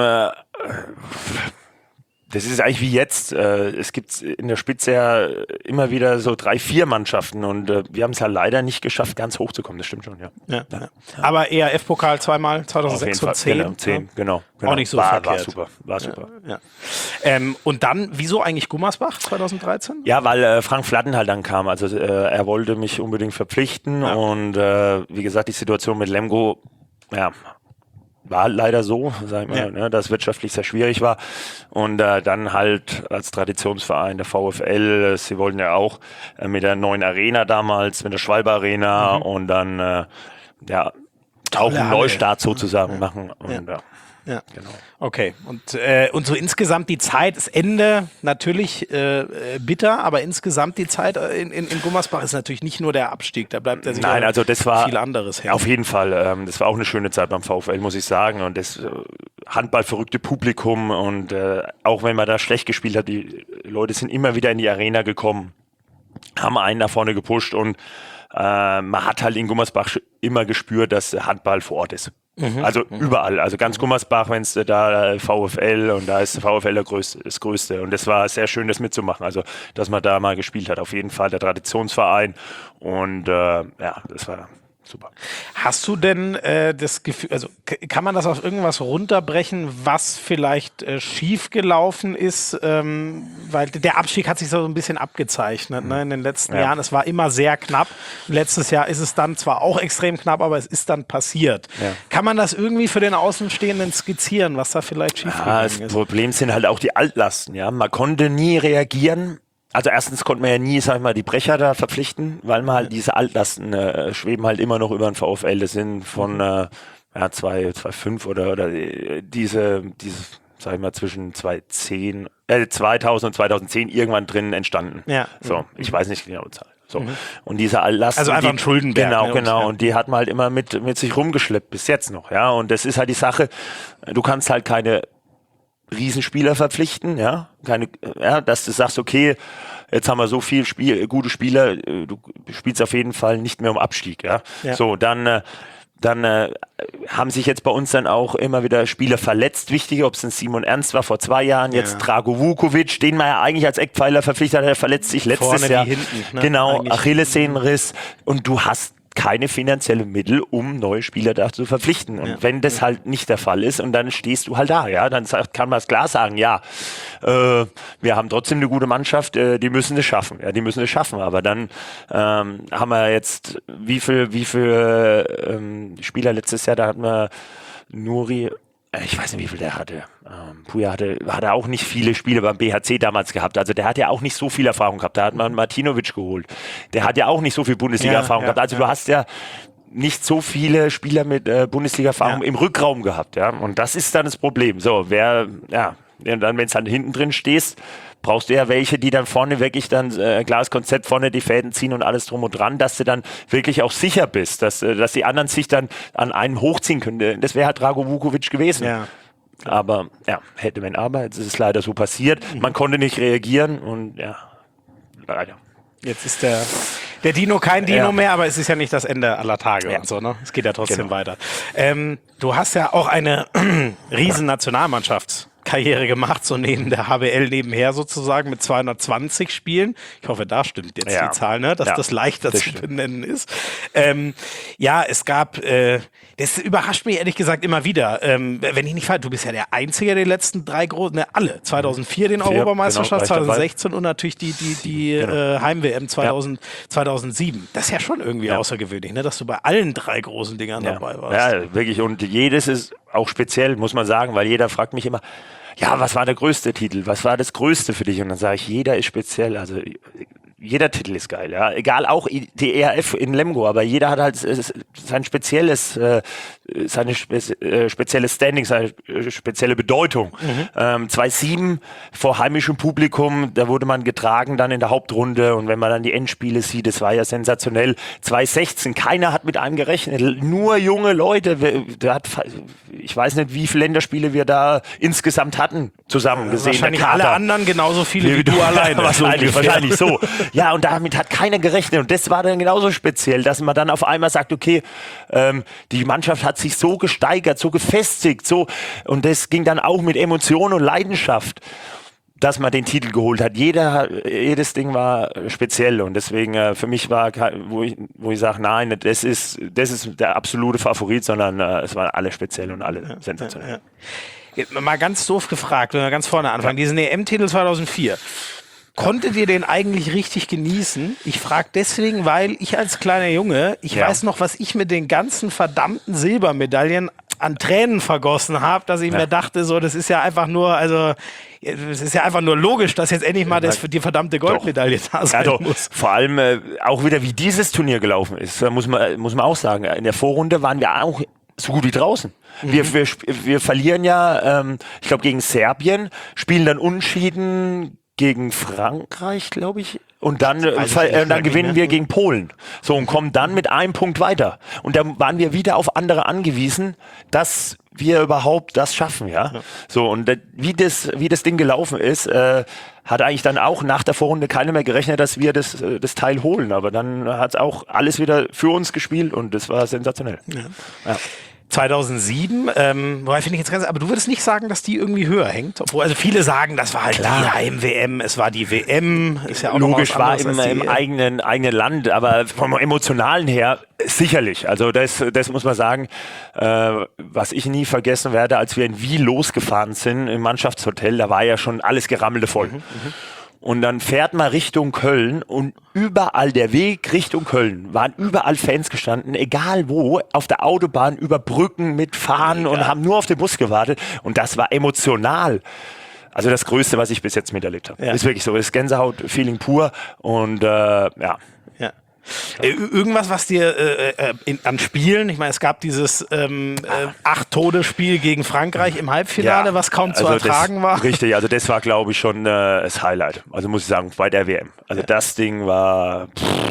das ist eigentlich wie jetzt. Es gibt in der Spitze ja immer wieder so 3, 4 Mannschaften und wir haben es halt leider nicht geschafft, ganz hoch zu kommen. Das stimmt schon, ja. Ja. Aber ERF-Pokal zweimal, Auf 2006 jeden und Fall. 10. Genau. Auch nicht so war verkehrt. War super. Ja. Und dann, wieso eigentlich Gummersbach 2013? Ja, weil Frank Flatten halt dann kam. Also er wollte mich unbedingt verpflichten und wie gesagt, die Situation mit Lemgo, war leider so, sag ich mal, ne, dass es wirtschaftlich sehr schwierig war. Und dann halt als Traditionsverein der VfL, sie wollten ja auch mit der neuen Arena damals, mit der Schwalbe Arena und dann auch einen Halle. Neustart sozusagen machen. Und, Ja. genau. Okay. Und so insgesamt die Zeit, das Ende natürlich bitter, aber insgesamt die Zeit in Gummersbach ist natürlich nicht nur der Abstieg, da bleibt ja sicher Nein, also das war viel anderes her. Auf jeden Fall. Das war auch eine schöne Zeit beim VfL, muss ich sagen. Und das handballverrückte Publikum und auch wenn man da schlecht gespielt hat, die Leute sind immer wieder in die Arena gekommen, haben einen nach vorne gepusht und man hat halt in Gummersbach immer gespürt, dass Handball vor Ort ist. Also überall, also ganz Gummersbach, wenn es da VfL und da ist der VfL das Größte und das war sehr schön, das mitzumachen, also dass man da mal gespielt hat, auf jeden Fall der Traditionsverein und das war super. Hast du denn das Gefühl, also kann man das auf irgendwas runterbrechen, was vielleicht schiefgelaufen ist? Weil der Abstieg hat sich so ein bisschen abgezeichnet, ne, in den letzten Jahren. Es war immer sehr knapp. Letztes Jahr ist es dann zwar auch extrem knapp, aber es ist dann passiert. Ja. Kann man das irgendwie für den Außenstehenden skizzieren, was da vielleicht schiefgegangen ist? Das Problem sind halt auch die Altlasten. Ja? Man konnte nie reagieren. Also erstens konnte man ja nie, sag ich mal, die Brecher da verpflichten, weil man halt diese Altlasten schweben halt immer noch über den VfL. Das sind von 2,5 oder diese, sag ich mal, zwischen 2000 und 2010 irgendwann drin entstanden. Ja. So, ich weiß nicht genau die Zahl. So. Und diese Altlasten. Also einfach ein Schuldenberg. Genau. Und die hat man halt immer mit sich rumgeschleppt, bis jetzt noch. Ja. Und das ist halt die Sache, du kannst halt keine Riesenspieler verpflichten, dass du sagst, okay, jetzt haben wir so viel gute Spieler, du spielst auf jeden Fall nicht mehr um Abstieg, ja. So, dann haben sich jetzt bei uns dann auch immer wieder Spieler verletzt, wichtig, ob es ein Simon Ernst war vor 2 Jahren, jetzt Drago Vukovic, den man ja eigentlich als Eckpfeiler verpflichtet hat, der verletzt sich letztes Jahr. Hinten, ne? Genau, Achillessehnenriss und du hast keine finanziellen Mittel, um neue Spieler da zu verpflichten. Und wenn das halt nicht der Fall ist und dann stehst du halt da, dann kann man es klar sagen, wir haben trotzdem eine gute Mannschaft, die müssen es schaffen. Ja, die müssen es schaffen. Aber dann haben wir jetzt, wie viel Spieler letztes Jahr, da hatten wir Nuri, ich weiß nicht, wie viel der hatte. Puja hatte auch nicht viele Spiele beim BHC damals gehabt. Also der hat ja auch nicht so viel Erfahrung gehabt. Da hat man Martinovic geholt. Der hat ja auch nicht so viel Bundesliga-Erfahrung gehabt. Also du hast ja nicht so viele Spieler mit Bundesliga-Erfahrung im Rückraum gehabt. Ja? Und das ist dann das Problem. So, dann, wenn es halt hinten drin stehst, brauchst du ja welche, die dann vorne wirklich dann klares Konzept vorne die Fäden ziehen und alles drum und dran, dass du dann wirklich auch sicher bist, dass die anderen sich dann an einem hochziehen können. Das wäre halt Drago Vukovic gewesen. Ja. Aber hätte wenn aber, jetzt ist es leider so passiert. Man konnte nicht reagieren und leider. Jetzt ist der Dino kein Dino mehr, aber es ist ja nicht das Ende aller Tage und so, ne? Es geht ja trotzdem weiter. Du hast ja auch eine riesen Nationalmannschaftskarriere gemacht, so neben der HBL nebenher sozusagen mit 220 Spielen. Ich hoffe, da stimmt jetzt die Zahl, ne? Dass das leichter zu benennen ist. Es gab, das überrascht mich ehrlich gesagt immer wieder. Wenn ich nicht falsch, du bist ja der Einzige der letzten 3 großen, alle. 2004 den Europameisterschaft, 2016 und natürlich die Heim-WM 2007. Das ist ja schon irgendwie außergewöhnlich, ne? Dass du bei allen 3 großen Dingern dabei warst. Ja, wirklich. Und jedes ist auch speziell, muss man sagen, weil jeder fragt mich immer, was war der größte Titel? Was war das Größte für dich? Und dann sage ich, jeder ist speziell. Also jeder Titel ist geil, ja. Egal, auch die ERF in Lemgo, aber jeder hat halt sein spezielles, seine spezielle Standing, seine spezielle Bedeutung. 2007 vor heimischem Publikum, da wurde man getragen dann in der Hauptrunde und wenn man dann die Endspiele sieht, das war ja sensationell. 2016, keiner hat mit einem gerechnet, nur junge Leute. Ich weiß nicht, wie viele Länderspiele wir da insgesamt hatten, zusammen gesehen. Wahrscheinlich alle anderen genauso viele wie du alleine. Wahrscheinlich so. Ja, und damit hat keiner gerechnet. Und das war dann genauso speziell, dass man dann auf einmal sagt, okay, die Mannschaft hat sich so gesteigert, so gefestigt, so. Und das ging dann auch mit Emotion und Leidenschaft, dass man den Titel geholt hat. Jedes Ding war speziell. Und deswegen für mich war, wo ich sage, nein, das ist der absolute Favorit, sondern es waren alle speziell und alle sensationell. Mal ganz doof gefragt, wenn wir ganz vorne anfangen. Diesen EM-Titel 2004. Konntet ihr den eigentlich richtig genießen? Ich frage deswegen, weil ich als kleiner Junge, ich weiß noch, was ich mit den ganzen verdammten Silbermedaillen an Tränen vergossen habe, dass ich mir dachte, so, das ist ja einfach nur, es ist ja einfach nur logisch, dass jetzt endlich mal die verdammte Goldmedaille da sein muss. Vor allem auch wieder, wie dieses Turnier gelaufen ist, muss man auch sagen. In der Vorrunde waren wir auch so gut wie draußen. Wir verlieren ja, ich glaube, gegen Serbien, spielen dann unentschieden gegen Frankreich, glaube ich. Und dann gewinnen wir gegen Polen. So, und kommen dann mit einem Punkt weiter. Und dann waren wir wieder auf andere angewiesen, dass wir überhaupt das schaffen, ja. So, und wie das Ding gelaufen ist, hat eigentlich dann auch nach der Vorrunde keiner mehr gerechnet, dass wir das Teil holen. Aber dann hat es auch alles wieder für uns gespielt und das war sensationell. 2007, wobei finde ich jetzt ganz, aber du würdest nicht sagen, dass die irgendwie höher hängt? Obwohl, also viele sagen, das war halt die Heim-WM, es war die WM, ist ja auch logisch, war im im eigenen Land, aber vom Emotionalen her sicherlich. Also das muss man sagen, was ich nie vergessen werde, als wir in Wien losgefahren sind im Mannschaftshotel, da war ja schon alles gerammelte voll. Und dann fährt man Richtung Köln und überall der Weg Richtung Köln waren überall Fans gestanden, egal wo, auf der Autobahn, über Brücken mit Fahnen und haben nur auf den Bus gewartet. Und das war emotional. Also das Größte, was ich bis jetzt miterlebt habe. Ist wirklich so, ist Gänsehaut-Feeling pur und ja. Irgendwas, was dir an Spielen, ich meine, es gab dieses 8-Tode-Spiel gegen Frankreich im Halbfinale, was kaum zu ertragen war. Richtig, also das war, glaube ich, schon das Highlight. Also muss ich sagen, bei der WM. Also das Ding war,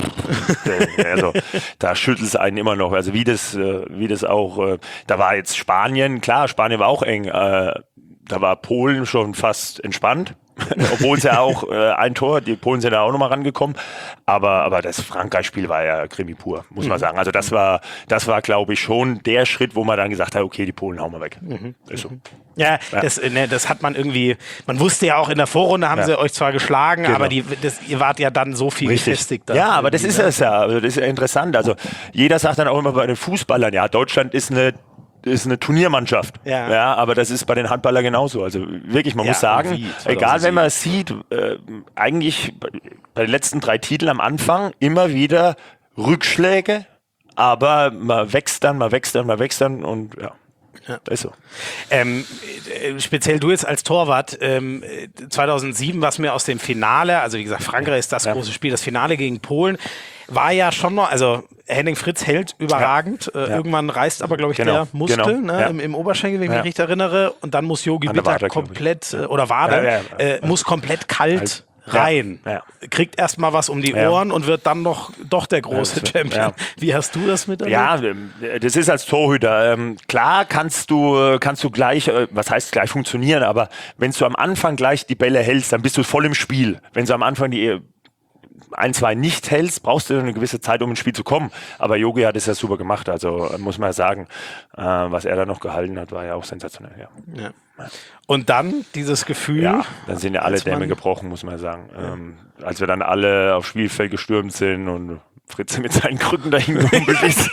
also da schüttelt es einen immer noch. Also wie das auch, da war jetzt Spanien, klar, Spanien war auch eng. Da war Polen schon fast entspannt. Obwohl es ja auch ein Tor, die Polen sind da auch nochmal rangekommen, aber das Frankreich-Spiel war ja Krimi pur, muss man sagen. Also das war, glaube ich, schon der Schritt, wo man dann gesagt hat, okay, die Polen hauen wir weg. Ist so. Ja, das hat man irgendwie, man wusste ja auch in der Vorrunde haben sie euch zwar geschlagen, aber ihr wart ja dann so viel gefestigt. Ja, aber das ist es ja, also das ist ja interessant. Also jeder sagt dann auch immer bei den Fußballern, ja, Deutschland ist eine Turniermannschaft. Ja, aber das ist bei den Handballern genauso. Also wirklich, man muss sagen, egal wenn man es sieht, eigentlich bei den letzten 3 Titeln am Anfang immer wieder Rückschläge, aber man wächst dann und ja. Das ist so. Speziell du jetzt als Torwart, 2007, was mir aus dem Finale, also wie gesagt, Frankreich ist das große Spiel, das Finale gegen Polen, war ja schon noch, also Henning Fritz hält überragend, irgendwann reißt aber, glaube ich, der Muskel im Oberschenkel, wenn ich mich richtig erinnere, und dann muss Jogi Bitter komplett, oder Wade, muss komplett kalt rein, kriegt erstmal was um die Ohren und wird dann doch der große Champion. Wie hast du das miterlebt? Ja, das ist als Torhüter. Klar kannst du gleich, was heißt gleich funktionieren, aber wenn du am Anfang gleich die Bälle hältst, dann bist du voll im Spiel. Wenn du am Anfang die 1, 2 nicht hältst, brauchst du eine gewisse Zeit, um ins Spiel zu kommen. Aber Jogi hat es ja super gemacht, also muss man ja sagen, was er da noch gehalten hat, war ja auch sensationell. Ja. Und dann dieses Gefühl. Ja, dann sind ja alle Dämme gebrochen, muss man sagen. Als wir dann alle aufs Spielfeld gestürmt sind und Fritze mit seinen Krücken dahin gehumpelt ist.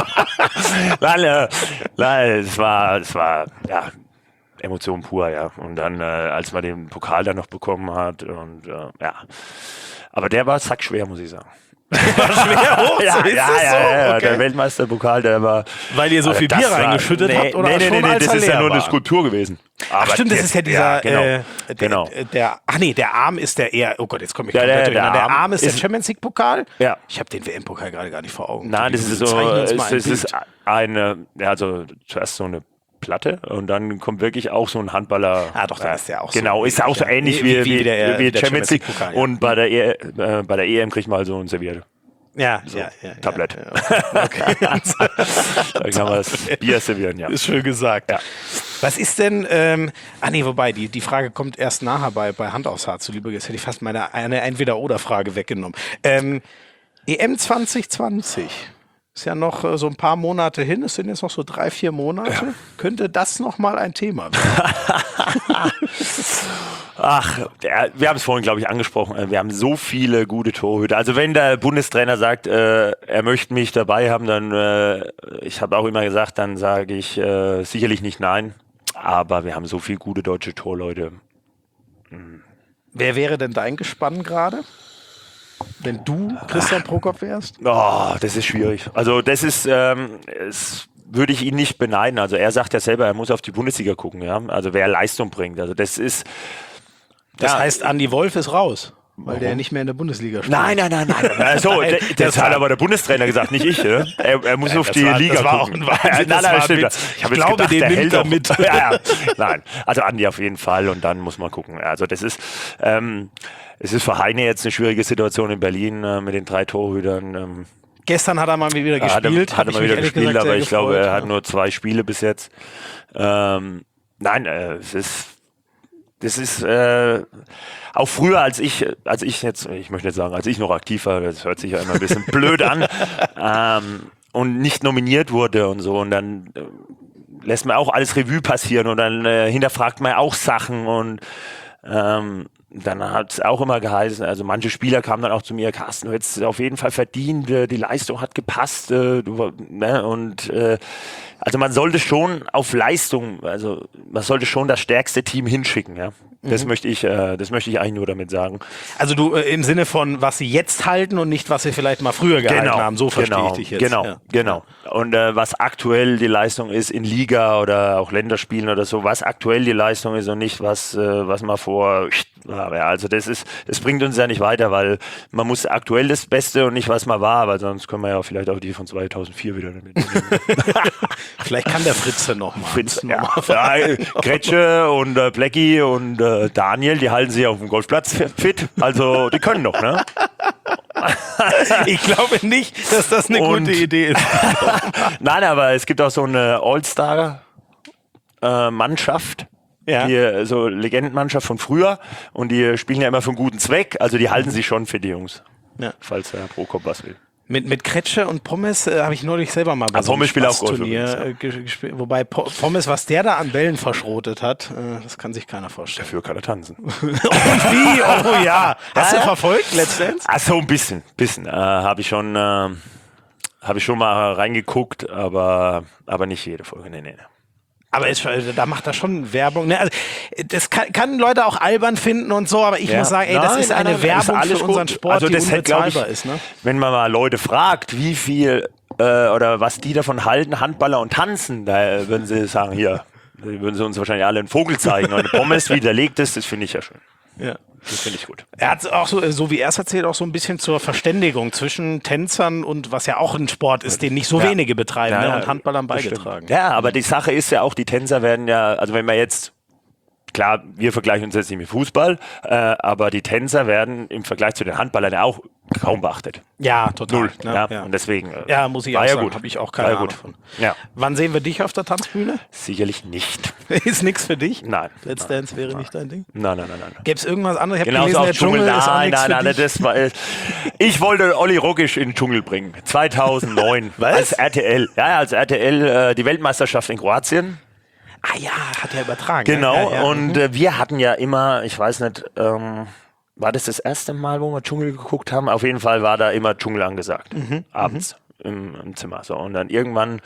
Es war ja Emotion pur, ja. Und dann, als man den Pokal dann noch bekommen hat und ja. Aber der war sackschwer, muss ich sagen. Schwer hoch? Ja, der Weltmeisterpokal, der war... Weil ihr so viel Bier reingeschüttet habt? Oder nee, das ist ja nur eine Skulptur gewesen. Aber stimmt, das ist ja dieser... genau. Der Arm ist der eher... Oh Gott, jetzt komme ich komplett durcheinander. Der Arm ist der Champions League Pokal? Ja. Ich habe den WM-Pokal gerade gar nicht vor Augen. Nein, das ist so... Es ist eine... Also zuerst so eine Platte und dann kommt wirklich auch so ein Handballer. Ah, doch, da ist der auch genau, so. Ist auch so ähnlich wie der Champions League. Pokal, und bei der EM kriegt man halt so ein Serviette. Ja, so, Tablett. Okay. Da kann man das Bier servieren, ja. Ist schön gesagt. Ja. Was ist denn, wobei, die Frage kommt erst nachher bei Hand aufs Herz. Zuliebe, jetzt hätte ich fast eine Entweder-Oder-Frage weggenommen. EM 2020. Ist ja noch so ein paar Monate hin, es sind jetzt noch so 3-4 Monate. Ja. Könnte das nochmal ein Thema werden? Ach, wir haben es vorhin, glaube ich, angesprochen. Wir haben so viele gute Torhüter. Also wenn der Bundestrainer sagt, er möchte mich dabei haben, dann, ich habe auch immer gesagt, dann sage ich sicherlich nicht nein. Aber wir haben so viele gute deutsche Torleute. Wer wäre denn dein Gespann gerade? Wenn du Christian Prokop wärst? Oh, das ist schwierig. Also das ist, würde ich ihn nicht beneiden. Also er sagt ja selber, er muss auf die Bundesliga gucken, ja. Also wer Leistung bringt. Also das ist. Das heißt, Andi Wolf ist raus, weil der nicht mehr in der Bundesliga spielt. Nein. Also, das hat aber der Bundestrainer gesagt, nicht ich. Ne? Er muss auf die Liga gucken. Ich glaube, den nimmt er mit. Nein, also Andi auf jeden Fall und dann muss man gucken. Also das ist. Es ist für Heine jetzt eine schwierige Situation in Berlin mit den 3 Torhütern. Gestern hat er mal wieder gespielt. Hat er mal wieder gespielt, aber ich glaube, er hat nur 2 Spiele bis jetzt. Nein, das ist auch früher, als ich noch aktiv war, das hört sich ja immer ein bisschen blöd an, und nicht nominiert wurde und so. Und dann lässt man auch alles Revue passieren und dann hinterfragt man auch Sachen und dann hat es auch immer geheißen, also manche Spieler kamen dann auch zu mir, Carsten, du hättest auf jeden Fall verdient, die Leistung hat gepasst, also man sollte schon auf Leistung, also man sollte schon das stärkste Team hinschicken, ja. Das möchte ich eigentlich nur damit sagen. Also du im Sinne von, was sie jetzt halten und nicht, was sie vielleicht mal früher gehalten haben, so verstehe ich dich jetzt. Genau. Und was aktuell die Leistung ist in Liga oder auch Länderspielen oder so, was aktuell die Leistung ist und nicht was mal vor war. Ja, also das bringt uns ja nicht weiter, weil man muss aktuell das Beste und nicht was mal war, weil sonst können wir ja vielleicht auch die von 2004 wieder damit nehmen. Vielleicht kann der Fritze noch mal. Fritz, ja. Kretsche und Blackie und Daniel, die halten sich auf dem Golfplatz fit, also die können doch, ne? Ich glaube nicht, dass das eine gute Idee ist. Nein, aber es gibt auch so eine All-Star-Mannschaft, die so Legendenmannschaft von früher und die spielen ja immer für einen guten Zweck, also die halten sich schon für die Jungs, falls der Prokop was will. Mit Kretsche und Pommes habe ich neulich selber mal bei so einem Turnier gespielt. Wobei Pommes, was der da an Bällen verschrotet hat, das kann sich keiner vorstellen. Dafür kann er tanzen. Und wie? Oh ja. Hast du verfolgt, Let's Dance? Ach so, ein bisschen. Habe ich schon mal reingeguckt, aber nicht jede Folge. Nee. Aber da macht er schon Werbung. Ne? Also, das kann Leute auch albern finden und so, aber ich muss sagen, das ist eine Werbung für unseren Sport, also die das unbezahlbar ist. Ne? Wenn man mal Leute fragt, wie viel oder was die davon halten, Handballer und Tanzen, da würden sie sagen, hier, würden sie uns wahrscheinlich alle einen Vogel zeigen. Und Pommes widerlegt ist, das finde ich ja schön. Ja. Das finde ich gut. Er hat auch so wie er es erzählt, auch so ein bisschen zur Verständigung zwischen Tänzern und was ja auch ein Sport ist, den nicht so wenige betreiben, und Handballern beigetragen. Ja, aber die Sache ist ja auch, die Tänzer werden ja, also wenn man jetzt, klar, wir vergleichen uns jetzt nicht mit Fußball, aber die Tänzer werden im Vergleich zu den Handballern ja auch kaum beachtet. Ja, total. Null. Ja. Und deswegen muss ich auch sagen, habe ich auch keine Ahnung von. Ja. Wann sehen wir dich auf der Tanzbühne? Sicherlich nicht. Ist nichts für dich? Nein. Let's Dance wäre nicht dein Ding? Nein. Gäbe es irgendwas anderes? Ich habe gelesen, der Dschungel ist auch nichts für dich. Das war, ich wollte Olli Roggisch in den Dschungel bringen. 2009. Was? Als RTL. Ja, als RTL die Weltmeisterschaft in Kroatien. Ah ja, hat er übertragen. Genau, und wir hatten ja immer, ich weiß nicht, war das erste Mal, wo wir Dschungel geguckt haben? Auf jeden Fall war da immer Dschungel angesagt, abends im Zimmer. So, und dann irgendwann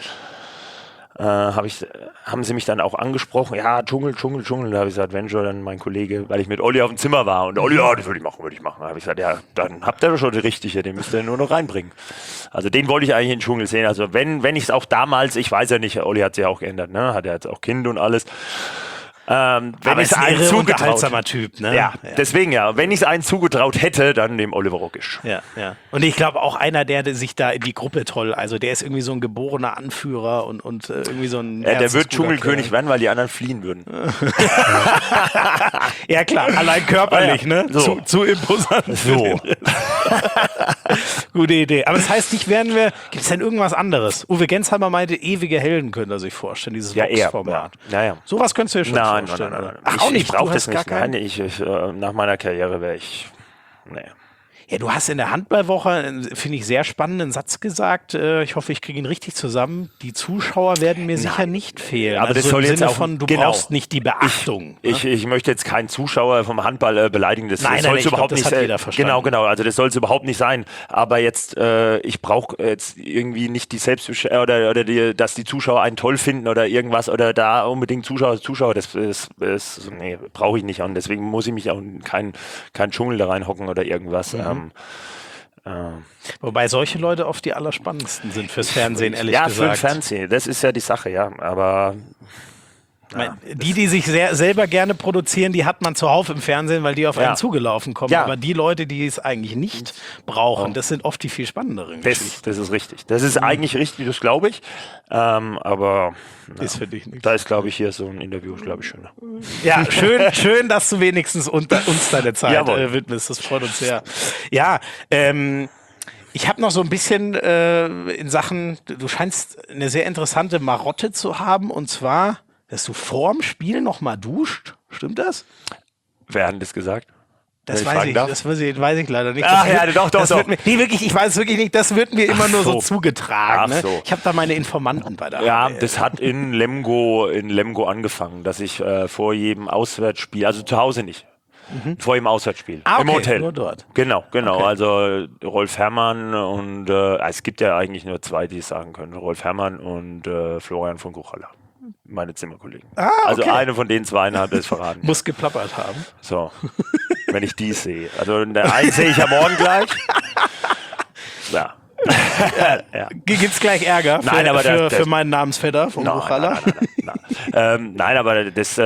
haben sie mich dann auch angesprochen, ja, Dschungel. Da habe ich gesagt, wenn schon, dann mein Kollege, weil ich mit Olli auf dem Zimmer war. Und Olli, ja, das würde ich machen. Da habe ich gesagt, ja, dann habt ihr doch schon die richtige, den müsst ihr nur noch reinbringen. Also den wollte ich eigentlich in den Dschungel sehen. Also wenn ich es auch damals, ich weiß ja nicht, Olli hat sich ja auch geändert, ne? Hat er jetzt auch Kind und alles. Wenn ich es einen zugetraut, Typ, ne? Ja, deswegen ja. Wenn ich es einen zugetraut hätte, dann dem Oliver Roggisch. Ja. Und ich glaube auch einer, der sich da in die Gruppe also der ist irgendwie so ein geborener Anführer und irgendwie so ein der wird Dschungelkönig werden, weil die anderen fliehen würden. Ja klar, allein körperlich, ne? So. Zu imposant. So. Gute Idee. Aber das heißt, gibt es denn irgendwas anderes? Uwe Gensheimer meinte, ewige Helden könnte er sich vorstellen, dieses Vox-Format. Ja. Sowas könntest du dir schon vorstellen. Nein. Ach, auch nicht, ich brauche das nicht. Nein, nach meiner Karriere wäre ich. Nee. Ja, du hast in der Handballwoche, finde ich, sehr spannenden Satz gesagt. Ich hoffe, ich kriege ihn richtig zusammen. Die Zuschauer werden mir sicher nicht fehlen. Aber das soll im jetzt Sinne auch von, du brauchst nicht die Beachtung. Ich möchte jetzt keinen Zuschauer vom Handball beleidigen. Das soll es überhaupt nicht sein. Genau. Also das soll es überhaupt nicht sein. Aber jetzt, ich brauche jetzt irgendwie nicht die dass die Zuschauer einen toll finden oder irgendwas oder da unbedingt Zuschauer. Das brauche ich nicht. Und deswegen muss ich mich auch kein Dschungel da reinhocken oder irgendwas. Wobei solche Leute oft die allerspannendsten sind fürs Fernsehen, ehrlich gesagt. Ja, für Fernsehen, das ist ja die Sache, ja. Aber die sich selber gerne produzieren, die hat man zuhauf im Fernsehen, weil die auf einen zugelaufen kommen. Ja. Aber die Leute, die es eigentlich nicht brauchen, das sind oft die viel spannenderen Geschichten. Das ist richtig. Das ist eigentlich richtig, das glaube ich. Aber ist für dich nichts. Da ist, glaube ich, hier so ein Interview, glaube ich, schöner. Ja, schön, dass du wenigstens uns deine Zeit widmest. Das freut uns sehr. Ja, ich habe noch so ein bisschen in Sachen, du scheinst eine sehr interessante Marotte zu haben, und zwar, dass du vorm Spiel noch mal duscht. Stimmt das? Wer hat das gesagt? Das wenn weiß fragen ich, darf? das weiß ich leider nicht. Ach Das ja, doch. Nee, wirklich, ich weiß es wirklich nicht. Das wird mir immer nur so so. zugetragen. Ach Ne? so. Ich habe da meine Informanten bei der Ja, HBL. das hat in Lemgo angefangen, dass ich vor jedem Auswärtsspiel, also zu Hause nicht, vor jedem Auswärtsspiel, Ah, im okay, Hotel. nur dort. Genau. Okay. Also Rolf Herrmann und es gibt ja eigentlich nur zwei, die es sagen können. Rolf Herrmann und Florian von Kuchalla, meine Zimmerkollegen. Ah, Also okay. eine von den zwei hat es verraten. Muss geplappert haben. So, wenn ich die sehe. Also der einen sehe ich ja morgen gleich. Ja. Ja. Gibt's gleich Ärger für, Nein, aber für meinen Namensvetter von Kuchalla? Nein, aber das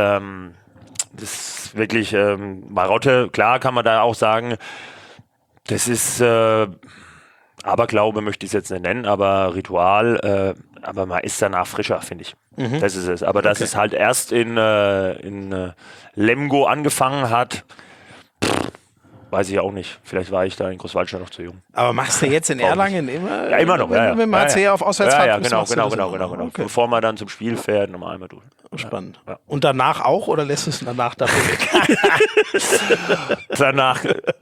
ist wirklich Marotte. Klar kann man da auch sagen, das ist Aberglaube, möchte ich es jetzt nicht nennen, aber Ritual, aber man ist danach frischer, finde ich. Das ist es. Aber dass es halt erst in Lemgo angefangen hat, weiß ich auch nicht. Vielleicht war ich da in Großwaldstadt noch zu jung. Aber machst du jetzt in Erlangen immer? Ja, immer noch. Wenn du mit dem HC auf Auswärtsfahrt Ja, bist, genau. machst du das immer? Okay. Bevor man dann zum Spiel fährt, nochmal einmal durch. Spannend. Ja. Und danach auch oder lässt du es danach dafür weg? Danach,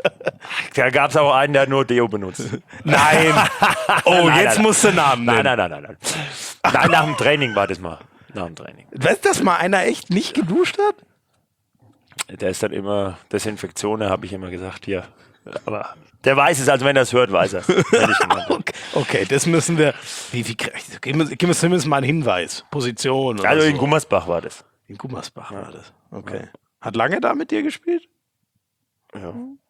da gab es auch einen, der nur Deo benutzt. Nein. Oh, Nein, jetzt nein. musst du Namen nennen. Nein. Nein, nach dem Training war das mal. Nach dem Training. Weißt du, dass mal einer echt nicht geduscht hat? Der ist dann immer, Desinfektion, habe ich immer gesagt, hier. Aber der weiß es, also wenn er es hört, weiß er es. Okay, das müssen wir. Gib uns zumindest mal einen Hinweis. Position. Oder Also so. in Gummersbach war das. In Gummersbach war das. Okay. Hat lange da mit dir gespielt? Ja.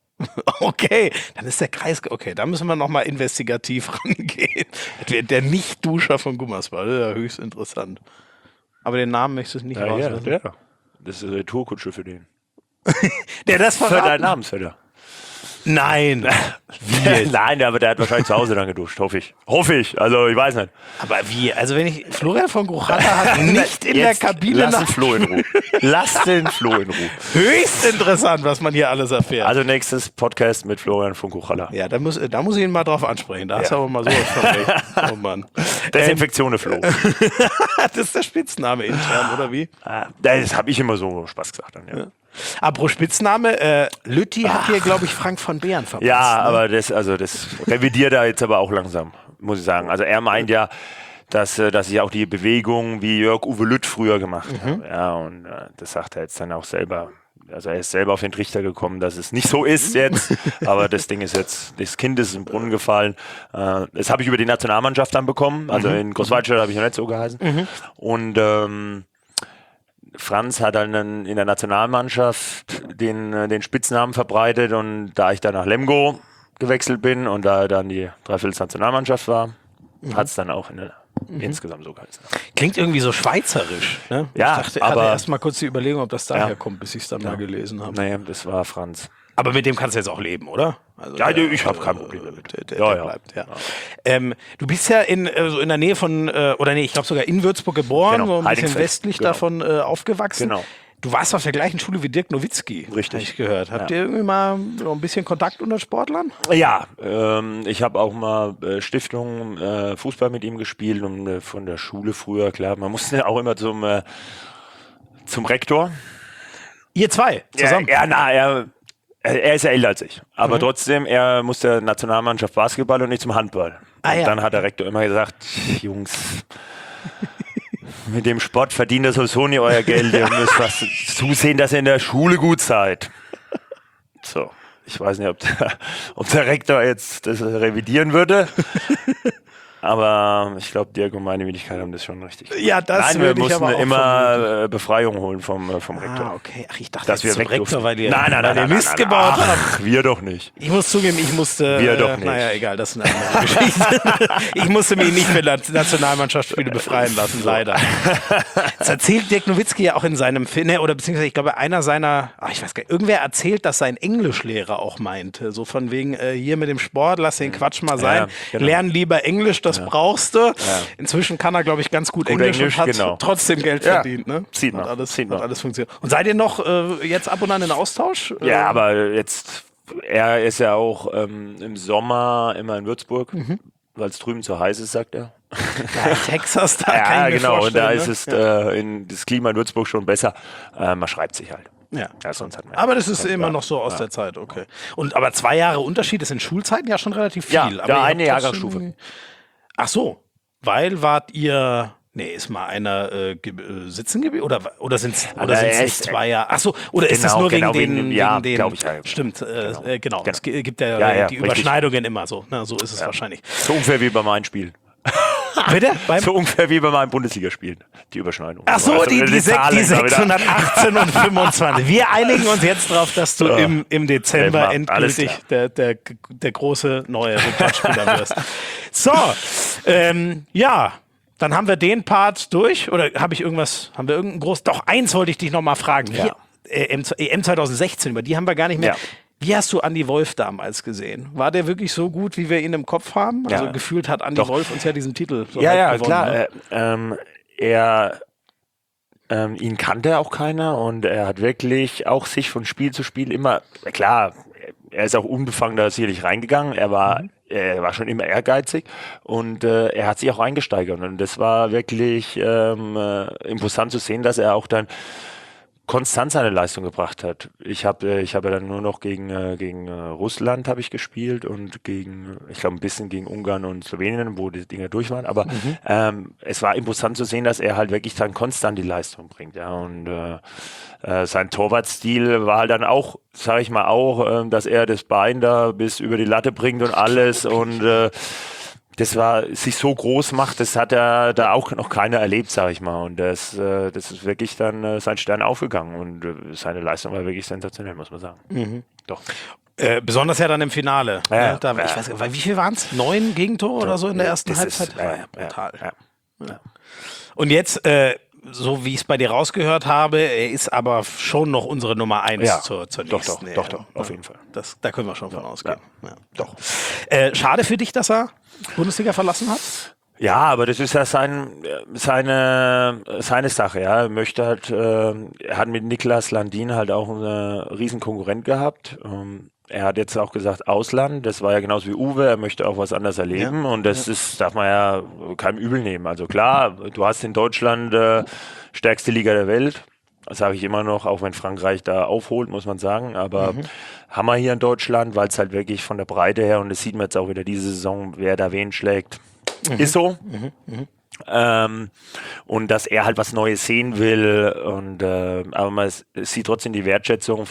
Okay, dann ist der Kreis. Okay, da müssen wir nochmal investigativ rangehen. Der Nicht-Duscher von Gummersbach, das ist ja höchst interessant. Aber den Namen möchtest du nicht rauslassen. Ja. Das ist eine Retourkutsche für den. Der das Für verraten? deinen Namensvetter. Nein. Nein, aber der hat wahrscheinlich zu Hause dann geduscht, hoffe ich. Also ich weiß nicht. Aber wie? Also wenn ich Florian von Gruchalla hat nicht in Jetzt der Kabine lass den nach. Flo in Ruhe. Lass den Flo in Ruhe. Höchst interessant, was man hier alles erfährt. Also nächstes Podcast mit Florian von Kuchalla. Ja, da muss ich ihn mal drauf ansprechen. Da hast du aber mal sowas von recht. Oh Mann. Desinfektion Flo. Das ist der Spitzname intern, oder wie? Das habe ich immer so Spaß gesagt dann, ja. Apropos Spitzname, Lütti hat hier, glaube ich, Frank von Beeren verpasst. Ja, ne? aber das revidiert er jetzt aber auch langsam, muss ich sagen. Also er meint ja, dass ich auch die Bewegung wie Jörg-Uwe Lütt früher gemacht habe. Ja, und das sagt er jetzt dann auch selber. Also er ist selber auf den Trichter gekommen, dass es nicht so ist jetzt, aber das Ding ist jetzt, das Kind ist im Brunnen gefallen. Das habe ich über die Nationalmannschaft dann bekommen, also in Großwaldstadt habe ich noch nicht so geheißen. Und Franz hat dann in der Nationalmannschaft den Spitznamen verbreitet und da ich dann nach Lemgo gewechselt bin und da dann die Dreiviertel-Nationalmannschaft war, hat es dann auch insgesamt so geheißen. Klingt irgendwie so schweizerisch. Ne? Ja, ich hatte aber- erst mal kurz die Überlegung, ob das daher Ja. kommt, bis ich es dann mal gelesen habe. Naja, das war Franz. Aber mit dem kannst du jetzt auch leben, oder? Also Ja, ich habe kein Problem damit. Der Ja. bleibt, ja. Du bist ja so in der Nähe von, ich glaube sogar in Würzburg geboren, Genau, so ein bisschen Heidingsfeld, westlich genau. davon aufgewachsen. Genau. Du warst auf der gleichen Schule wie Dirk Nowitzki, Richtig. habe ich gehört. Habt Ja. ihr irgendwie mal so ein bisschen Kontakt unter Sportlern? Ja, ich habe auch mal Stiftung Fußball mit ihm gespielt und von der Schule früher, klar, man musste ja auch immer zum Rektor. Ihr zwei zusammen? Er ist ja älter als ich, aber trotzdem, er musste der Nationalmannschaft Basketball und nicht zum Handball. Ah, und ja. dann hat der Rektor immer gesagt, Jungs, mit dem Sport verdient ihr sowieso nicht euer Geld, ihr müsst was zusehen, dass ihr in der Schule gut seid. So, ich weiß nicht, ob der Rektor jetzt das revidieren würde. Aber ich glaube, Dirk und meine Wenigkeit haben das schon richtig gemacht. Ja, das Nein, wir würde ich mussten aber auch immer Befreiung holen vom Rektor. Ah, okay. Ach, ich dachte, Dass wir jetzt zum weg Rektor, durften. weil ihr Nein, Mist gebaut habt. Ach, wir doch nicht. Ich muss zugeben, ich musste. Wir doch nicht. Naja, egal, das ist eine andere Geschichte. Ich musste mich nicht für Nationalmannschaftsspiele befreien lassen, leider. Das erzählt Dirk Nowitzki ja auch in seinem Film, oder beziehungsweise ich glaube, einer seiner, ich weiß gar nicht, irgendwer erzählt, dass sein Englischlehrer auch meinte. So von wegen, hier mit dem Sport, lass den Quatsch mal sein. Ja, genau. Lern lieber Englisch, das brauchst du. Inzwischen kann er, glaube ich, ganz gut Englisch und hat genau. trotzdem Geld Ja. verdient. Ne? Sieht man, Hat sieht man. alles funktioniert. Und seid ihr noch jetzt ab und an in Austausch? Ja, aber jetzt, er ist ja auch im Sommer immer in Würzburg, weil es drüben zu heiß ist, sagt er. Ja, Texas, da kann Ja, ich mir genau. Und da vorstellen, ist ne? es das Klima in Würzburg schon besser. Man schreibt sich halt. Ja. Ja, sonst hat man Aber das ist ja, immer ja, noch so aus ja. der Zeit, okay. Aber 2 Jahre Unterschied ist in Schulzeiten ja schon relativ viel. Ja, aber ja, ihr eine habt trotzdem Jahrgangsstufe. irgendwie- Ach so, weil wart ihr... Nee, ist mal einer sitzen geblieben? Oder sind es er nicht ist- 2 Jahre? Ach so, oder ist das Genau, nur genau, wegen ja, den... glaube ich, ja. Stimmt, genau. Genau. Es gibt ja, Ja, ja, die richtig. Überschneidungen immer so. Na, so ist es wahrscheinlich. So ungefähr wie bei meinen Spielen. Bitte? So ungefähr wie bei meinen Bundesligaspielen. Die Überschneidung. Ach so, Also, die Zahlen da wieder. 618 und 25. Wir einigen uns jetzt darauf, dass du im Dezember Alles endgültig der große neue Rekordspieler wirst. So, ja, dann haben wir den Part durch. Oder haben wir irgendein groß... Doch, eins wollte ich dich noch mal fragen. Ja. Hier, EM 2016, über die haben wir gar nicht mehr... Ja. Wie hast du Andi Wolf damals gesehen? War der wirklich so gut, wie wir ihn im Kopf haben? Ja. Also gefühlt hat Andi Doch. Wolf uns ja diesen Titel so Ja, halb ja, gewonnen, klar. Ne? Ihn kannte auch keiner und er hat wirklich auch sich von Spiel zu Spiel immer, klar, er ist auch unbefangen da sicherlich reingegangen, er war schon immer ehrgeizig und er hat sich auch eingesteigert und das war wirklich imposant zu sehen, dass er auch dann konstant seine Leistung gebracht hat. Ich habe ja dann nur noch gegen Russland habe ich gespielt und ich glaube ein bisschen gegen Ungarn und Slowenien, wo die Dinger durch waren. Aber es war imposant zu sehen, dass er halt wirklich dann konstant die Leistung bringt. Ja, und sein Torwartstil war halt dann auch, sage ich mal dass er das Bein da bis über die Latte bringt und alles und sich so groß macht, das hat er da auch noch keiner erlebt, sage ich mal. Und das ist wirklich dann sein Stern aufgegangen. Und seine Leistung war wirklich sensationell, muss man sagen. Doch. besonders ja dann im Finale. Ja, Ne? Ich weiß gar nicht, wie viel waren es? 9 Gegentore oder so in der ersten Das Halbzeit? ist, War ja brutal. Ja. Und jetzt, so wie ich es bei dir rausgehört habe, er ist aber schon noch unsere Nummer 1 Ja, zur doch, nächsten. doch, auf jeden Fall. Da können wir schon von ausgehen. Ja. Doch. Schade für dich, dass er Bundesliga verlassen hat? Ja, aber das ist ja seine Sache, ja. Er möchte halt, er hat mit Niklas Landin halt auch einen riesen Konkurrent gehabt. Er hat jetzt auch gesagt, Ausland, das war ja genauso wie Uwe, er möchte auch was anderes erleben und das darf man ja keinem übel nehmen. Also klar, du hast in Deutschland stärkste Liga der Welt, das sage ich immer noch, auch wenn Frankreich da aufholt, muss man sagen, aber haben wir hier in Deutschland, weil es halt wirklich von der Breite her, und das sieht man jetzt auch wieder diese Saison, wer da wen schlägt, ist so. Und dass er halt was Neues sehen will und aber man sieht trotzdem die Wertschätzung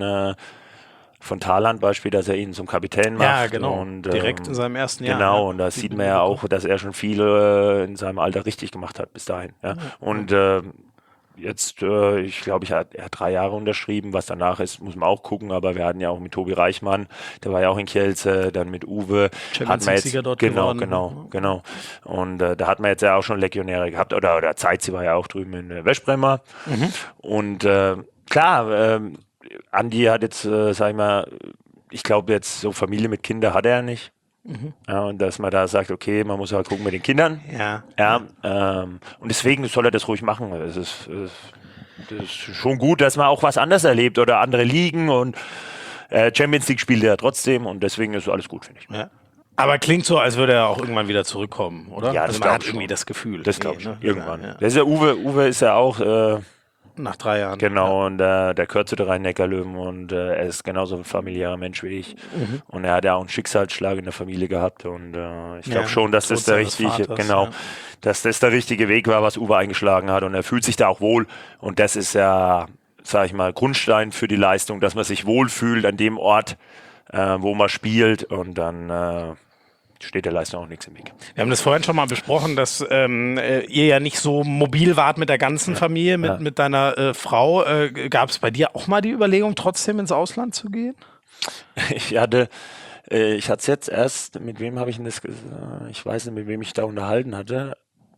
von Thailand Beispiel, dass er ihn zum Kapitän macht. Ja, genau. Und, direkt in seinem ersten Jahr. Genau, ja. und da sieht man ja auch, dass er schon viel in seinem Alter richtig gemacht hat bis dahin. Ja. Und jetzt, ich glaube, er hat 3 Jahre unterschrieben, was danach ist, muss man auch gucken, aber wir hatten ja auch mit Tobi Reichmann, der war ja auch in Kielce, dann mit Uwe. Champions League-Sieger dort geworden. Genau. Und da hat man jetzt ja auch schon Legionäre gehabt, oder Zeitzi war ja auch drüben in Westbremmer. Und klar, Andi hat jetzt, sag ich mal, ich glaube jetzt so Familie mit Kindern hat er ja nicht. Ja, und dass man da sagt, okay, man muss halt gucken mit den Kindern. Ja. Und deswegen soll er das ruhig machen. Das ist schon gut, dass man auch was anderes erlebt oder andere Ligen und Champions League spielt er trotzdem und deswegen ist alles gut, finde ich. Ja. Aber klingt so, als würde er auch irgendwann wieder zurückkommen, oder? Ja, also das man glaub hat ich irgendwie schon. das Gefühl. Das glaube ich. Irgendwann. Ja. Das ist ja Uwe ist ja auch Nach 3 Jahren. genau, und der gehört zu den Rhein-Neckar-Löwen und er ist genauso ein familiärer Mensch wie ich. Und er hat ja auch einen Schicksalsschlag in der Familie gehabt und ich glaube schon, dass das der Tod seines richtige, Vaters, dass das der richtige Weg war, was Uwe eingeschlagen hat und er fühlt sich da auch wohl und das ist ja, sag ich mal, Grundstein für die Leistung, dass man sich wohlfühlt an dem Ort, wo man spielt und dann steht der Leistung auch nichts im Weg. Wir haben das vorhin schon mal besprochen, dass ihr ja nicht so mobil wart mit der ganzen Familie, mit deiner Frau. Gab es bei dir auch mal die Überlegung, trotzdem ins Ausland zu gehen? Ich hatte es jetzt erst, mit wem habe ich denn das gesagt? Ich weiß nicht, mit wem ich da unterhalten hatte.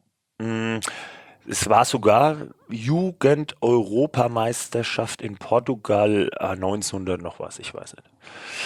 Es war sogar Jugend-Europameisterschaft in Portugal 1900 noch was, ich weiß nicht.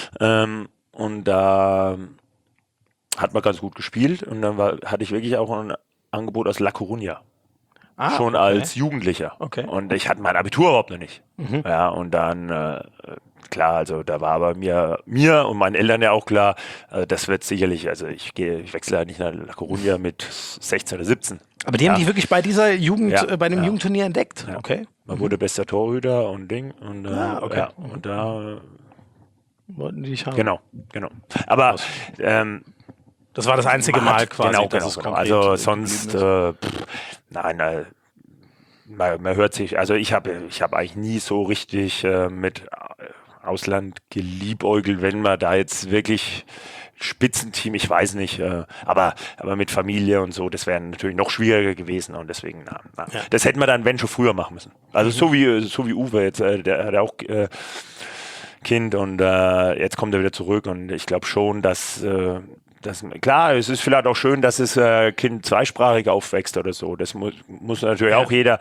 Und da hat man ganz gut gespielt und dann hatte ich wirklich auch ein Angebot aus La Coruña. schon als Jugendlicher. Okay. Und ich hatte mein Abitur überhaupt noch nicht. Ja, und dann, klar, also da war aber mir und meinen Eltern ja auch klar, das wird sicherlich, also ich wechsle ja nicht nach La Coruña mit 16 oder 17. Aber die haben dich wirklich bei dieser bei dem Ja. Jugendturnier entdeckt? Ja. Okay. Man wurde bester Torhüter und Ding. Und, okay. ja, und da Wollten die dich haben? Genau. Aber das war das einzige Mal quasi, dass es genau. konkret Also sonst, geblieben nein, man hört sich, also ich hab eigentlich nie so richtig mit Ausland geliebäugelt, wenn man da jetzt wirklich Spitzenteam, ich weiß nicht, aber mit Familie und so, das wäre natürlich noch schwieriger gewesen und deswegen, das hätten wir dann, wenn, schon früher machen müssen. Also so wie Uwe jetzt, der hat auch Kind und jetzt kommt er wieder zurück und ich glaube schon, dass klar, es ist vielleicht auch schön, dass das Kind zweisprachig aufwächst oder so. Das muss natürlich auch jeder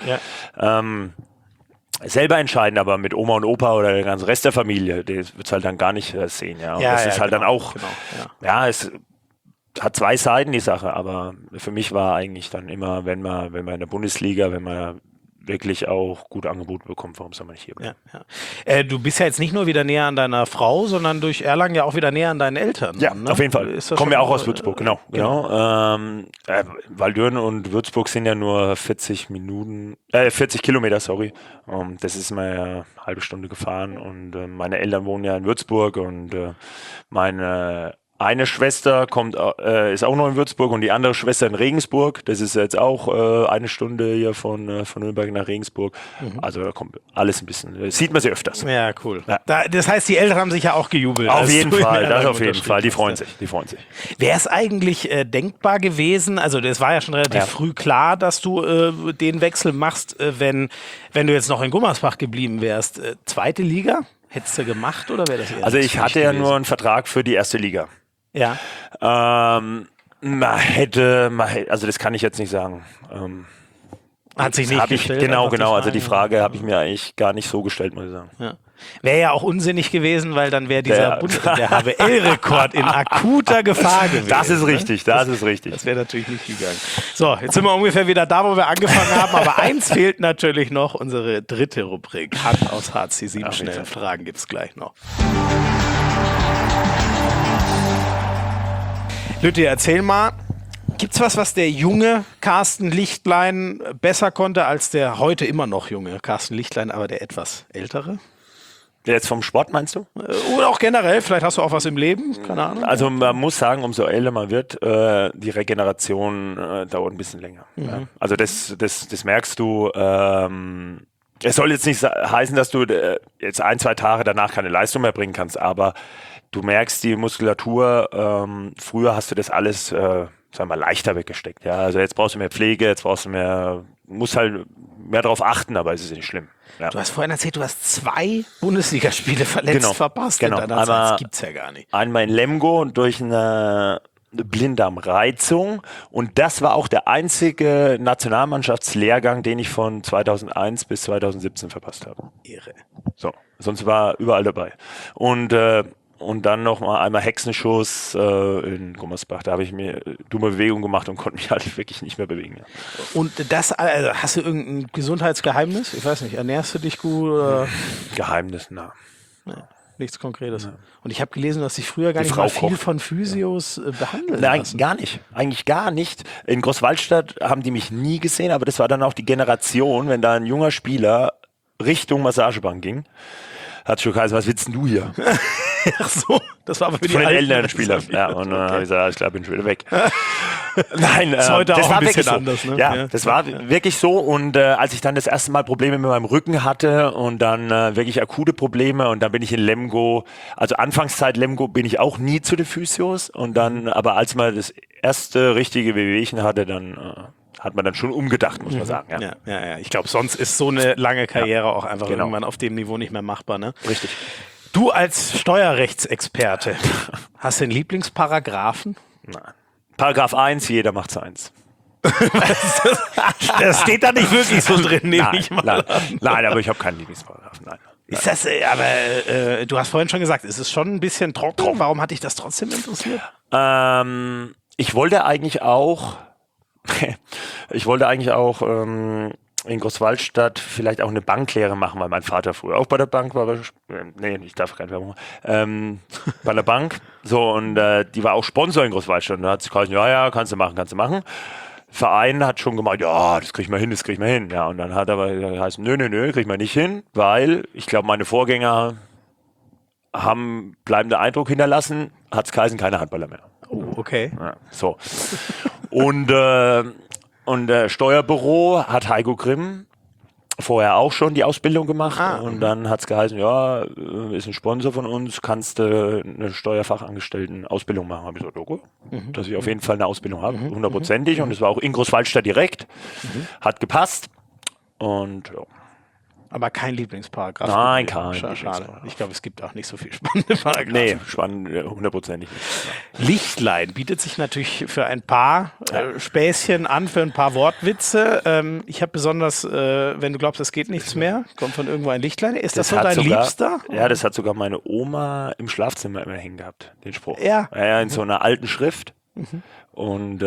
selber entscheiden, aber mit Oma und Opa oder der ganzen Rest der Familie, das wird es halt dann gar nicht sehen. Ja. Und das ist halt dann auch, es hat zwei Seiten, die Sache, aber für mich war eigentlich dann immer, wenn man in der Bundesliga, wenn man wirklich auch gut Angebote bekommt, warum soll man nicht hier bleiben? Ja. Du bist ja jetzt nicht nur wieder näher an deiner Frau, sondern durch Erlangen ja auch wieder näher an deinen Eltern. Ja, ne? auf jeden Fall. Kommen ja auch aus Würzburg, genau. Waldürn und Würzburg sind ja nur 40 Kilometer, sorry. Das ist mal eine halbe Stunde gefahren und meine Eltern wohnen ja in Würzburg und meine eine Schwester ist auch noch in Würzburg und die andere Schwester in Regensburg. Das ist jetzt auch eine Stunde hier von Nürnberg nach Regensburg. Also da kommt alles ein bisschen, sieht man sie öfters. Ja, cool. Ja. Das heißt, die Eltern haben sich ja auch gejubelt. Auf jeden Fall, die freuen sich. Wäre es eigentlich denkbar gewesen, also das war ja schon relativ früh klar, dass du den Wechsel machst, wenn du jetzt noch in Gummersbach geblieben wärst. Zweite Liga? Hättest du gemacht oder wäre das eher Also ich hatte ja gewesen? nur einen Vertrag für die erste Liga. Ja. Man hätte, also das kann ich jetzt nicht sagen. Hat sich nicht gestellt? Genau. Also die Frage habe ich mir eigentlich gar nicht so gestellt, muss ich sagen. Ja. Wäre ja auch unsinnig gewesen, weil dann wäre der HBL-Rekord in akuter Gefahr gewesen. Das ist richtig, das ist richtig. Das wäre natürlich nicht gegangen. So, jetzt sind wir ungefähr wieder da, wo wir angefangen haben, aber eins fehlt natürlich noch, unsere dritte Rubrik. Hand aus Hartz, die 7 schnellen Fragen gibt es gleich noch. Lütti, erzähl mal, gibt's was der junge Carsten Lichtlein besser konnte als der heute immer noch junge Carsten Lichtlein, aber der etwas ältere? Jetzt vom Sport meinst du? Oder auch generell, vielleicht hast du auch was im Leben, keine Ahnung. Also man muss sagen, umso älter man wird, die Regeneration dauert ein bisschen länger. Ja. Also das merkst du. Es soll jetzt nicht heißen, dass du jetzt 1-2 Tage danach keine Leistung mehr bringen kannst, aber du merkst die Muskulatur, früher hast du das alles, sagen wir mal, leichter weggesteckt. Ja? Also jetzt brauchst du mehr Pflege, jetzt brauchst du musst halt mehr darauf achten, aber es ist nicht schlimm. Ja. Du hast vorhin erzählt, du hast 2 Bundesligaspiele verletzt verpasst. Genau. Das gibt's ja gar nicht. Einmal in Lemgo durch eine Blinddarmreizung und das war auch der einzige Nationalmannschaftslehrgang, den ich von 2001 bis 2017 verpasst habe. Irre. So, sonst war überall dabei. Und dann noch mal einmal Hexenschuss in Gummersbach. Da habe ich mir dumme Bewegungen gemacht und konnte mich halt wirklich nicht mehr bewegen. Ja. Und hast du irgendein Gesundheitsgeheimnis? Ich weiß nicht, ernährst du dich gut? Oder? Geheimnis, na. Ja, nichts Konkretes. Ja. Und ich habe gelesen, dass dich früher gar Die nicht Frau mal viel kocht. von Physios behandeln Nein, lassen. gar nicht. Eigentlich gar nicht. In Großwaldstadt haben die mich nie gesehen, aber das war dann auch die Generation, wenn da ein junger Spieler Richtung Massagebank ging, hat schon geheißen, was willst denn du hier? Ach so, das war aber für die Von den alten älteren Spielern. Ja, und dann habe ich gesagt, ich glaube, bin schon wieder weg. Nein, das ist heute das auch war ein bisschen wirklich so. anders. Ne? Ja, das war wirklich so. Und als ich dann das erste Mal Probleme mit meinem Rücken hatte und dann wirklich akute Probleme und dann bin ich in Lemgo, also Anfangszeit Lemgo bin ich auch nie zu den Physios und dann, aber als man das erste richtige Wehwehchen hatte, dann hat man dann schon umgedacht, muss man sagen. Ja. Ja. Ich glaube, sonst ist so eine lange Karriere auch einfach irgendwann auf dem Niveau nicht mehr machbar. Ne? Richtig. Du als Steuerrechtsexperte, hast du einen Lieblingsparagraphen? Nein. Paragraph 1, jeder macht's 1. Das steht da nicht wirklich so drin, nehme ich mal. Nein, aber ich habe keinen Lieblingsparagraphen. Nein. Ist das, aber du hast vorhin schon gesagt, es ist schon ein bisschen trocken. Warum hat dich das trotzdem interessiert? Ich wollte eigentlich auch Ich wollte eigentlich auch in Großwaldstadt vielleicht auch eine Banklehre machen, weil mein Vater früher auch bei der Bank war. Nee, ich darf keine Werbung machen. Bei der Bank. So, und die war auch Sponsor in Großwaldstadt. Und da hat sie gesagt, ja, kannst du machen. Verein hat schon gemeint, ja, das krieg ich mal hin. Ja, und dann hat aber geheißen, nö, krieg ich mal nicht hin, weil ich glaube, meine Vorgänger haben bleibenden Eindruck hinterlassen, hat's geheißen, keine Handballer mehr. Oh, okay. Ja, so. Und Steuerbüro hat Heiko Grimm vorher auch schon die Ausbildung gemacht. Und dann hat es geheißen, ja, ist ein Sponsor von uns, kannst du eine Steuerfachangestellten-Ausbildung machen. Habe ich gesagt, okay, dass ich auf jeden Fall eine Ausbildung habe, hundertprozentig. Und es war auch in Großwaldstadt direkt, hat gepasst. Und ja. Aber kein Lieblingsparagraph. Nein, kein Schade. Ich glaube, es gibt auch nicht so viel spannende Paragraphen. Nee, spannend, hundertprozentig nicht. Lichtlein bietet sich natürlich für ein paar Späßchen an, für ein paar Wortwitze. Ich habe besonders, wenn du glaubst, es geht nichts mehr, kommt von irgendwo ein Lichtlein. Ist das so dein Liebster? Ja, das hat sogar meine Oma im Schlafzimmer immer hängen gehabt, den Spruch. Ja. In so einer alten Schrift. Und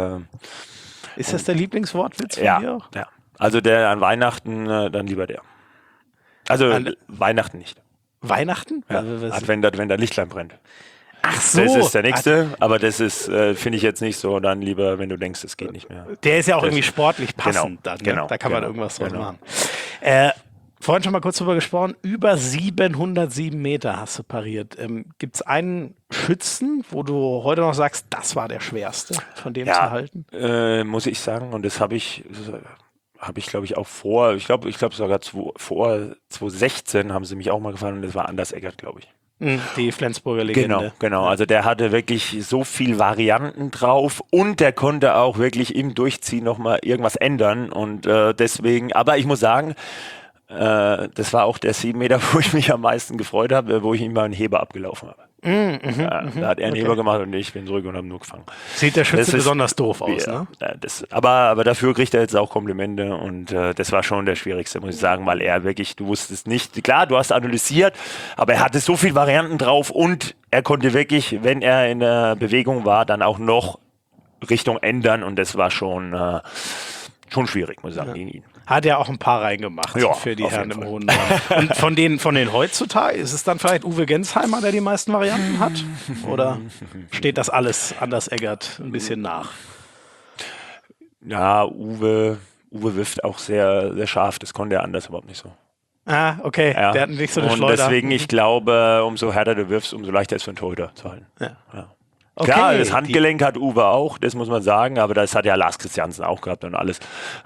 ist das der Lieblingswortwitz von dir auch? Ja. Also der an Weihnachten, dann lieber der. Also Weihnachten nicht. Weihnachten? Ja. Wenn da Lichtlein brennt. Ach so. Das ist der nächste, aber das ist, finde ich jetzt nicht so, dann lieber, wenn du denkst, es geht nicht mehr. Der ist ja auch irgendwie sportlich passend dann. Genau, da kann man irgendwas draus machen. Vorhin schon mal kurz drüber gesprochen, über 707 Meter hast du pariert. Gibt es einen Schützen, wo du heute noch sagst, das war der schwerste, von dem zu halten? Muss ich sagen, und das habe ich glaube ich auch ich glaube sogar vor 2016 haben sie mich auch mal gefallen und das war Anders Eggert, glaube ich. Die Flensburger Legende. Genau. Also der hatte wirklich so viel Varianten drauf und der konnte auch wirklich im Durchziehen nochmal irgendwas ändern und deswegen, aber ich muss sagen, das war auch der 7 Meter, wo ich mich am meisten gefreut habe, wo ich ihm mal einen Heber abgelaufen habe. Da hat er einen Heber gemacht und ich bin zurück und habe nur gefangen. Sieht der Schütze besonders doof aus, ne? Aber dafür kriegt er jetzt auch Komplimente und das war schon der schwierigste, muss ich sagen, weil er wirklich, du wusstest nicht, klar, du hast analysiert, aber er hatte so viele Varianten drauf und er konnte wirklich, wenn er in der Bewegung war, dann auch noch Richtung ändern und das war schon schwierig, muss ich sagen, gegen ihn. Hat ja auch ein paar reingemacht für die Herren im hohen Norden. Und von den heutzutage, ist es dann vielleicht Uwe Gensheimer, der die meisten Varianten hat? Oder steht das alles Anders Eggert ein bisschen nach? Ja, Uwe wirft auch sehr, sehr scharf. Das konnte er anders überhaupt nicht so. Ah, okay. Ja. Der hat nicht so eine und Schleuder. Deswegen, ich glaube, umso härter du wirfst, umso leichter ist es für einen Torhüter zu halten. Ja. Okay, klar, das Handgelenk hat Uwe auch, das muss man sagen, aber das hat ja Lars Christiansen auch gehabt und alles.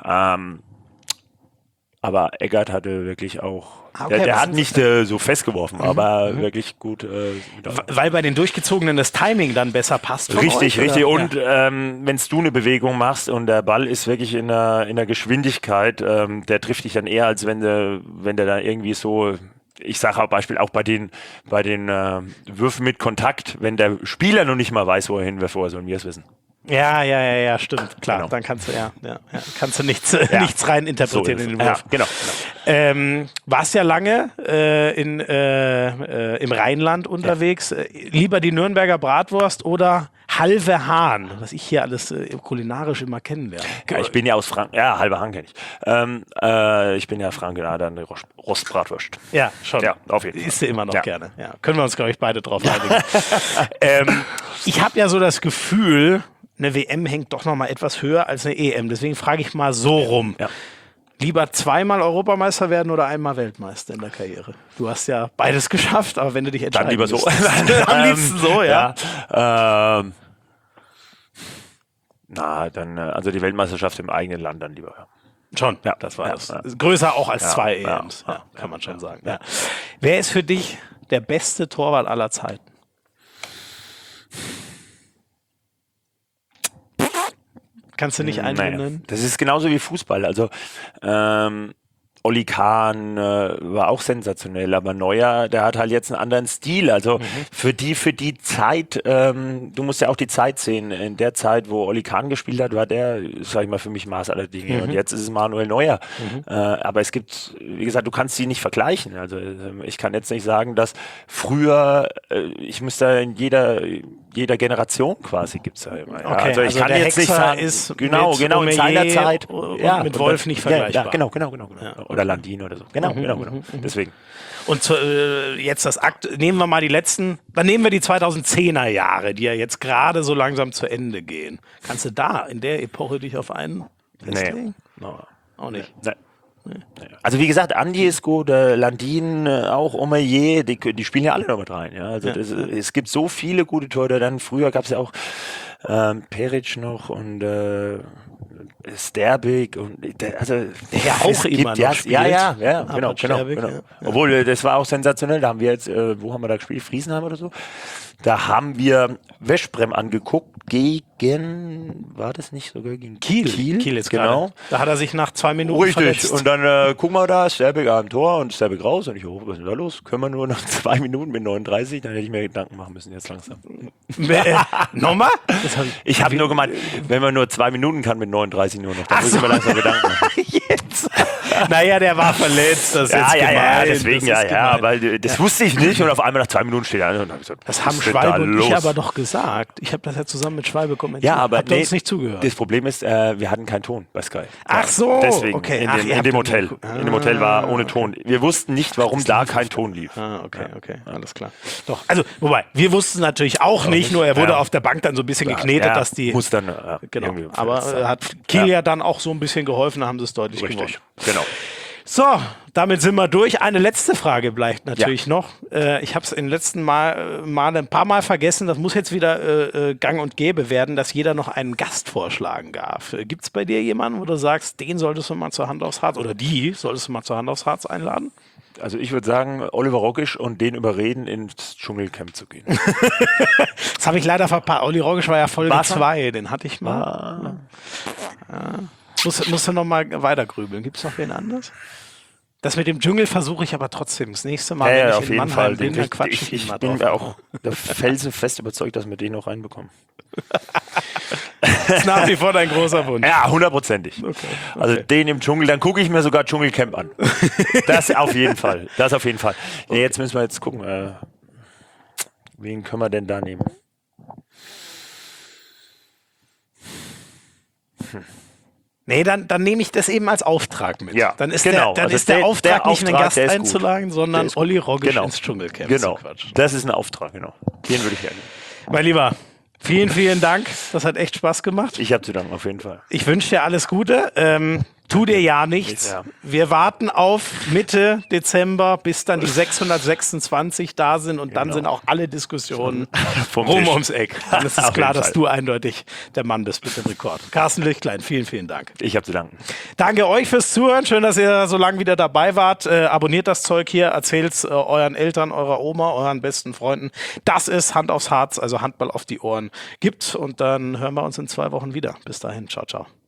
Aber Eggert hatte wirklich auch, der hat nicht so festgeworfen, aber wirklich gut. Weil bei den Durchgezogenen das Timing dann besser passt. Richtig. Und wenn du eine Bewegung machst und der Ball ist wirklich in der Geschwindigkeit, der trifft dich dann eher, als wenn der da irgendwie so, ich sage auch Beispiel auch bei den Würfen mit Kontakt, wenn der Spieler noch nicht mal weiß, wo er hinwirft, woher sollen wir es wissen? Ja, stimmt, klar. Genau. Dann kannst du nichts rein interpretieren in den Wurf. Ja, genau. Warst ja lange im Rheinland unterwegs. Lieber die Nürnberger Bratwurst oder halbe Hahn, was ich hier alles kulinarisch immer kennenlerne. Ja, ich bin ja aus Franken. Ja, halbe Hahn kenne ich. Ich bin ja Franken, dann eine Rostbratwurst. Ja, schon. Ja, auf jeden Fall. Isst du immer noch gerne. Ja. Können wir uns, glaube ich, beide drauf einigen. Ich habe ja so das Gefühl, eine WM hängt doch noch mal etwas höher als eine EM. Deswegen frage ich mal so rum. Ja. Lieber zweimal Europameister werden oder einmal Weltmeister in der Karriere? Du hast ja beides geschafft, aber wenn du dich entscheiden dann lieber so. Am liebsten so, ja. Also die Weltmeisterschaft im eigenen Land dann lieber. Schon, ja, das war das. Größer auch als zwei EMs, kann man schon sagen. Ja. Wer ist für dich der beste Torwart aller Zeiten? Kannst du nicht einen nennen? Das ist genauso wie Fußball. Also Oli Kahn war auch sensationell, aber Neuer, der hat halt jetzt einen anderen Stil. Also für die Zeit, du musst ja auch die Zeit sehen. In der Zeit, wo Oli Kahn gespielt hat, war der, sag ich mal, für mich Maß aller Dinge. Und jetzt ist es Manuel Neuer. Aber es gibt, wie gesagt, du kannst sie nicht vergleichen. Also ich kann jetzt nicht sagen, dass früher, ich müsste in jeder Generation quasi gibt's ja immer. Ja. Okay, Also ich kann der jetzt nicht Hexer sagen, ist genau, mit in seiner Omeyer Zeit. und Ja, mit Wolf nicht vergleichbar. Ja, genau. Oder Landin oder so. Genau. Deswegen. Und jetzt nehmen wir mal dann nehmen wir die 2010er Jahre, die ja jetzt gerade so langsam zu Ende gehen. Kannst du da in der Epoche dich auf einen festlegen? Nee. No. Auch nicht. Nee. Also wie gesagt, Andi ist gut, Landin, auch Omeyer, die spielen ja alle noch mit rein. Ja? Also es gibt so viele gute Torhüter. Dann früher gab es ja auch Peric noch und Sterbik und der auch immer noch spielt. Ja, genau. Sterbik, ja. Obwohl, das war auch sensationell. Da haben wir jetzt, wo haben wir da gespielt? Friesenheim oder so? Da haben wir Veszprém angeguckt war das nicht sogar gegen Kiel ist genau. Gerade. Da hat er sich nach 2 Minuten Richtig. verletzt. Und dann gucken wir da, Sterbik am Tor und Sterbik raus. Und ich, was ist denn da los? Können wir nur nach 2 Minuten mit 39? Dann hätte ich mir Gedanken machen müssen, jetzt langsam. Nochmal? Ich habe nur gemeint, wenn man nur 2 Minuten kann mit 39 nur noch, dann muss ich mir langsam Gedanken machen. Jetzt. Naja, der war verletzt. Das ist jetzt gemein. Deswegen, gemein. aber das wusste ich nicht. Und auf einmal nach 2 Minuten steht er an und habe gesagt, das haben Schwalbe und ich aber doch gesagt. Ich habe das ja zusammen mit Schwalbe kommentiert. Ja, aber habt ihr uns nicht zugehört. Das Problem ist, wir hatten keinen Ton bei Sky. Ach so, deswegen, okay. In dem Hotel. In dem Hotel war ohne Ton. Wir wussten nicht, warum da kein Ton lief. Okay, alles klar. Doch, also, wobei, wir wussten natürlich auch nicht, nur er wurde auf der Bank dann so ein bisschen geknetet, dass die... Muss dann genau, aber hat Kiel ja dann auch so ein bisschen geholfen, da haben sie es deutlich gewonnen. Genau. So, damit sind wir durch. Eine letzte Frage bleibt natürlich noch. Ich habe es im letzten Mal ein paar Mal vergessen. Das muss jetzt wieder gang und gäbe werden, dass jeder noch einen Gast vorschlagen darf. Gibt es bei dir jemanden, wo du sagst, den solltest du mal zur Hand aufs Harz oder die solltest du mal zur Hand aufs Harz einladen? Also ich würde sagen, Oliver Rogisch und den überreden, ins Dschungelcamp zu gehen. Das habe ich leider verpasst. Olli Rogisch war ja Folge 2, den hatte ich mal. Musst du noch mal weiter grübeln. Gibt es noch wen anders? Das mit dem Dschungel versuche ich aber trotzdem. Das nächste Mal, wenn ich in Mannheim bin, dann quatsche ich mal drauf. Ich bin auch der felsenfest überzeugt, dass wir den noch reinbekommen. Das ist nach wie vor dein großer Wunsch. Ja, 100%. Okay. Also den im Dschungel, dann gucke ich mir sogar Dschungelcamp an. Das auf jeden Fall. Okay. Ja, jetzt müssen wir gucken. Wen können wir denn da nehmen? Nee, dann nehme ich das eben als Auftrag mit. Ja, dann ist genau. der Auftrag nicht, einen Gast einzuladen, sondern Olli Rogisch ins Dschungelcamp zu quatschen. Das ist ein Auftrag, genau. Den würde ich gerne. Mein Lieber, vielen, vielen Dank. Das hat echt Spaß gemacht. Ich habe zu danken, auf jeden Fall. Ich wünsche dir alles Gute. Tu dir ja nichts. Ja. Wir warten auf Mitte Dezember, bis dann die 626 da sind und dann sind auch alle Diskussionen ums Eck. Dann ist es klar, dass du eindeutig der Mann bist mit dem Rekord. Carsten Lichtklein, vielen, vielen Dank. Ich habe zu danken. Danke euch fürs Zuhören. Schön, dass ihr so lange wieder dabei wart. Abonniert das Zeug hier, erzählt es euren Eltern, eurer Oma, euren besten Freunden, dass es Hand aufs Harz, also Handball auf die Ohren gibt. Und dann hören wir uns in 2 Wochen wieder. Bis dahin, ciao, ciao.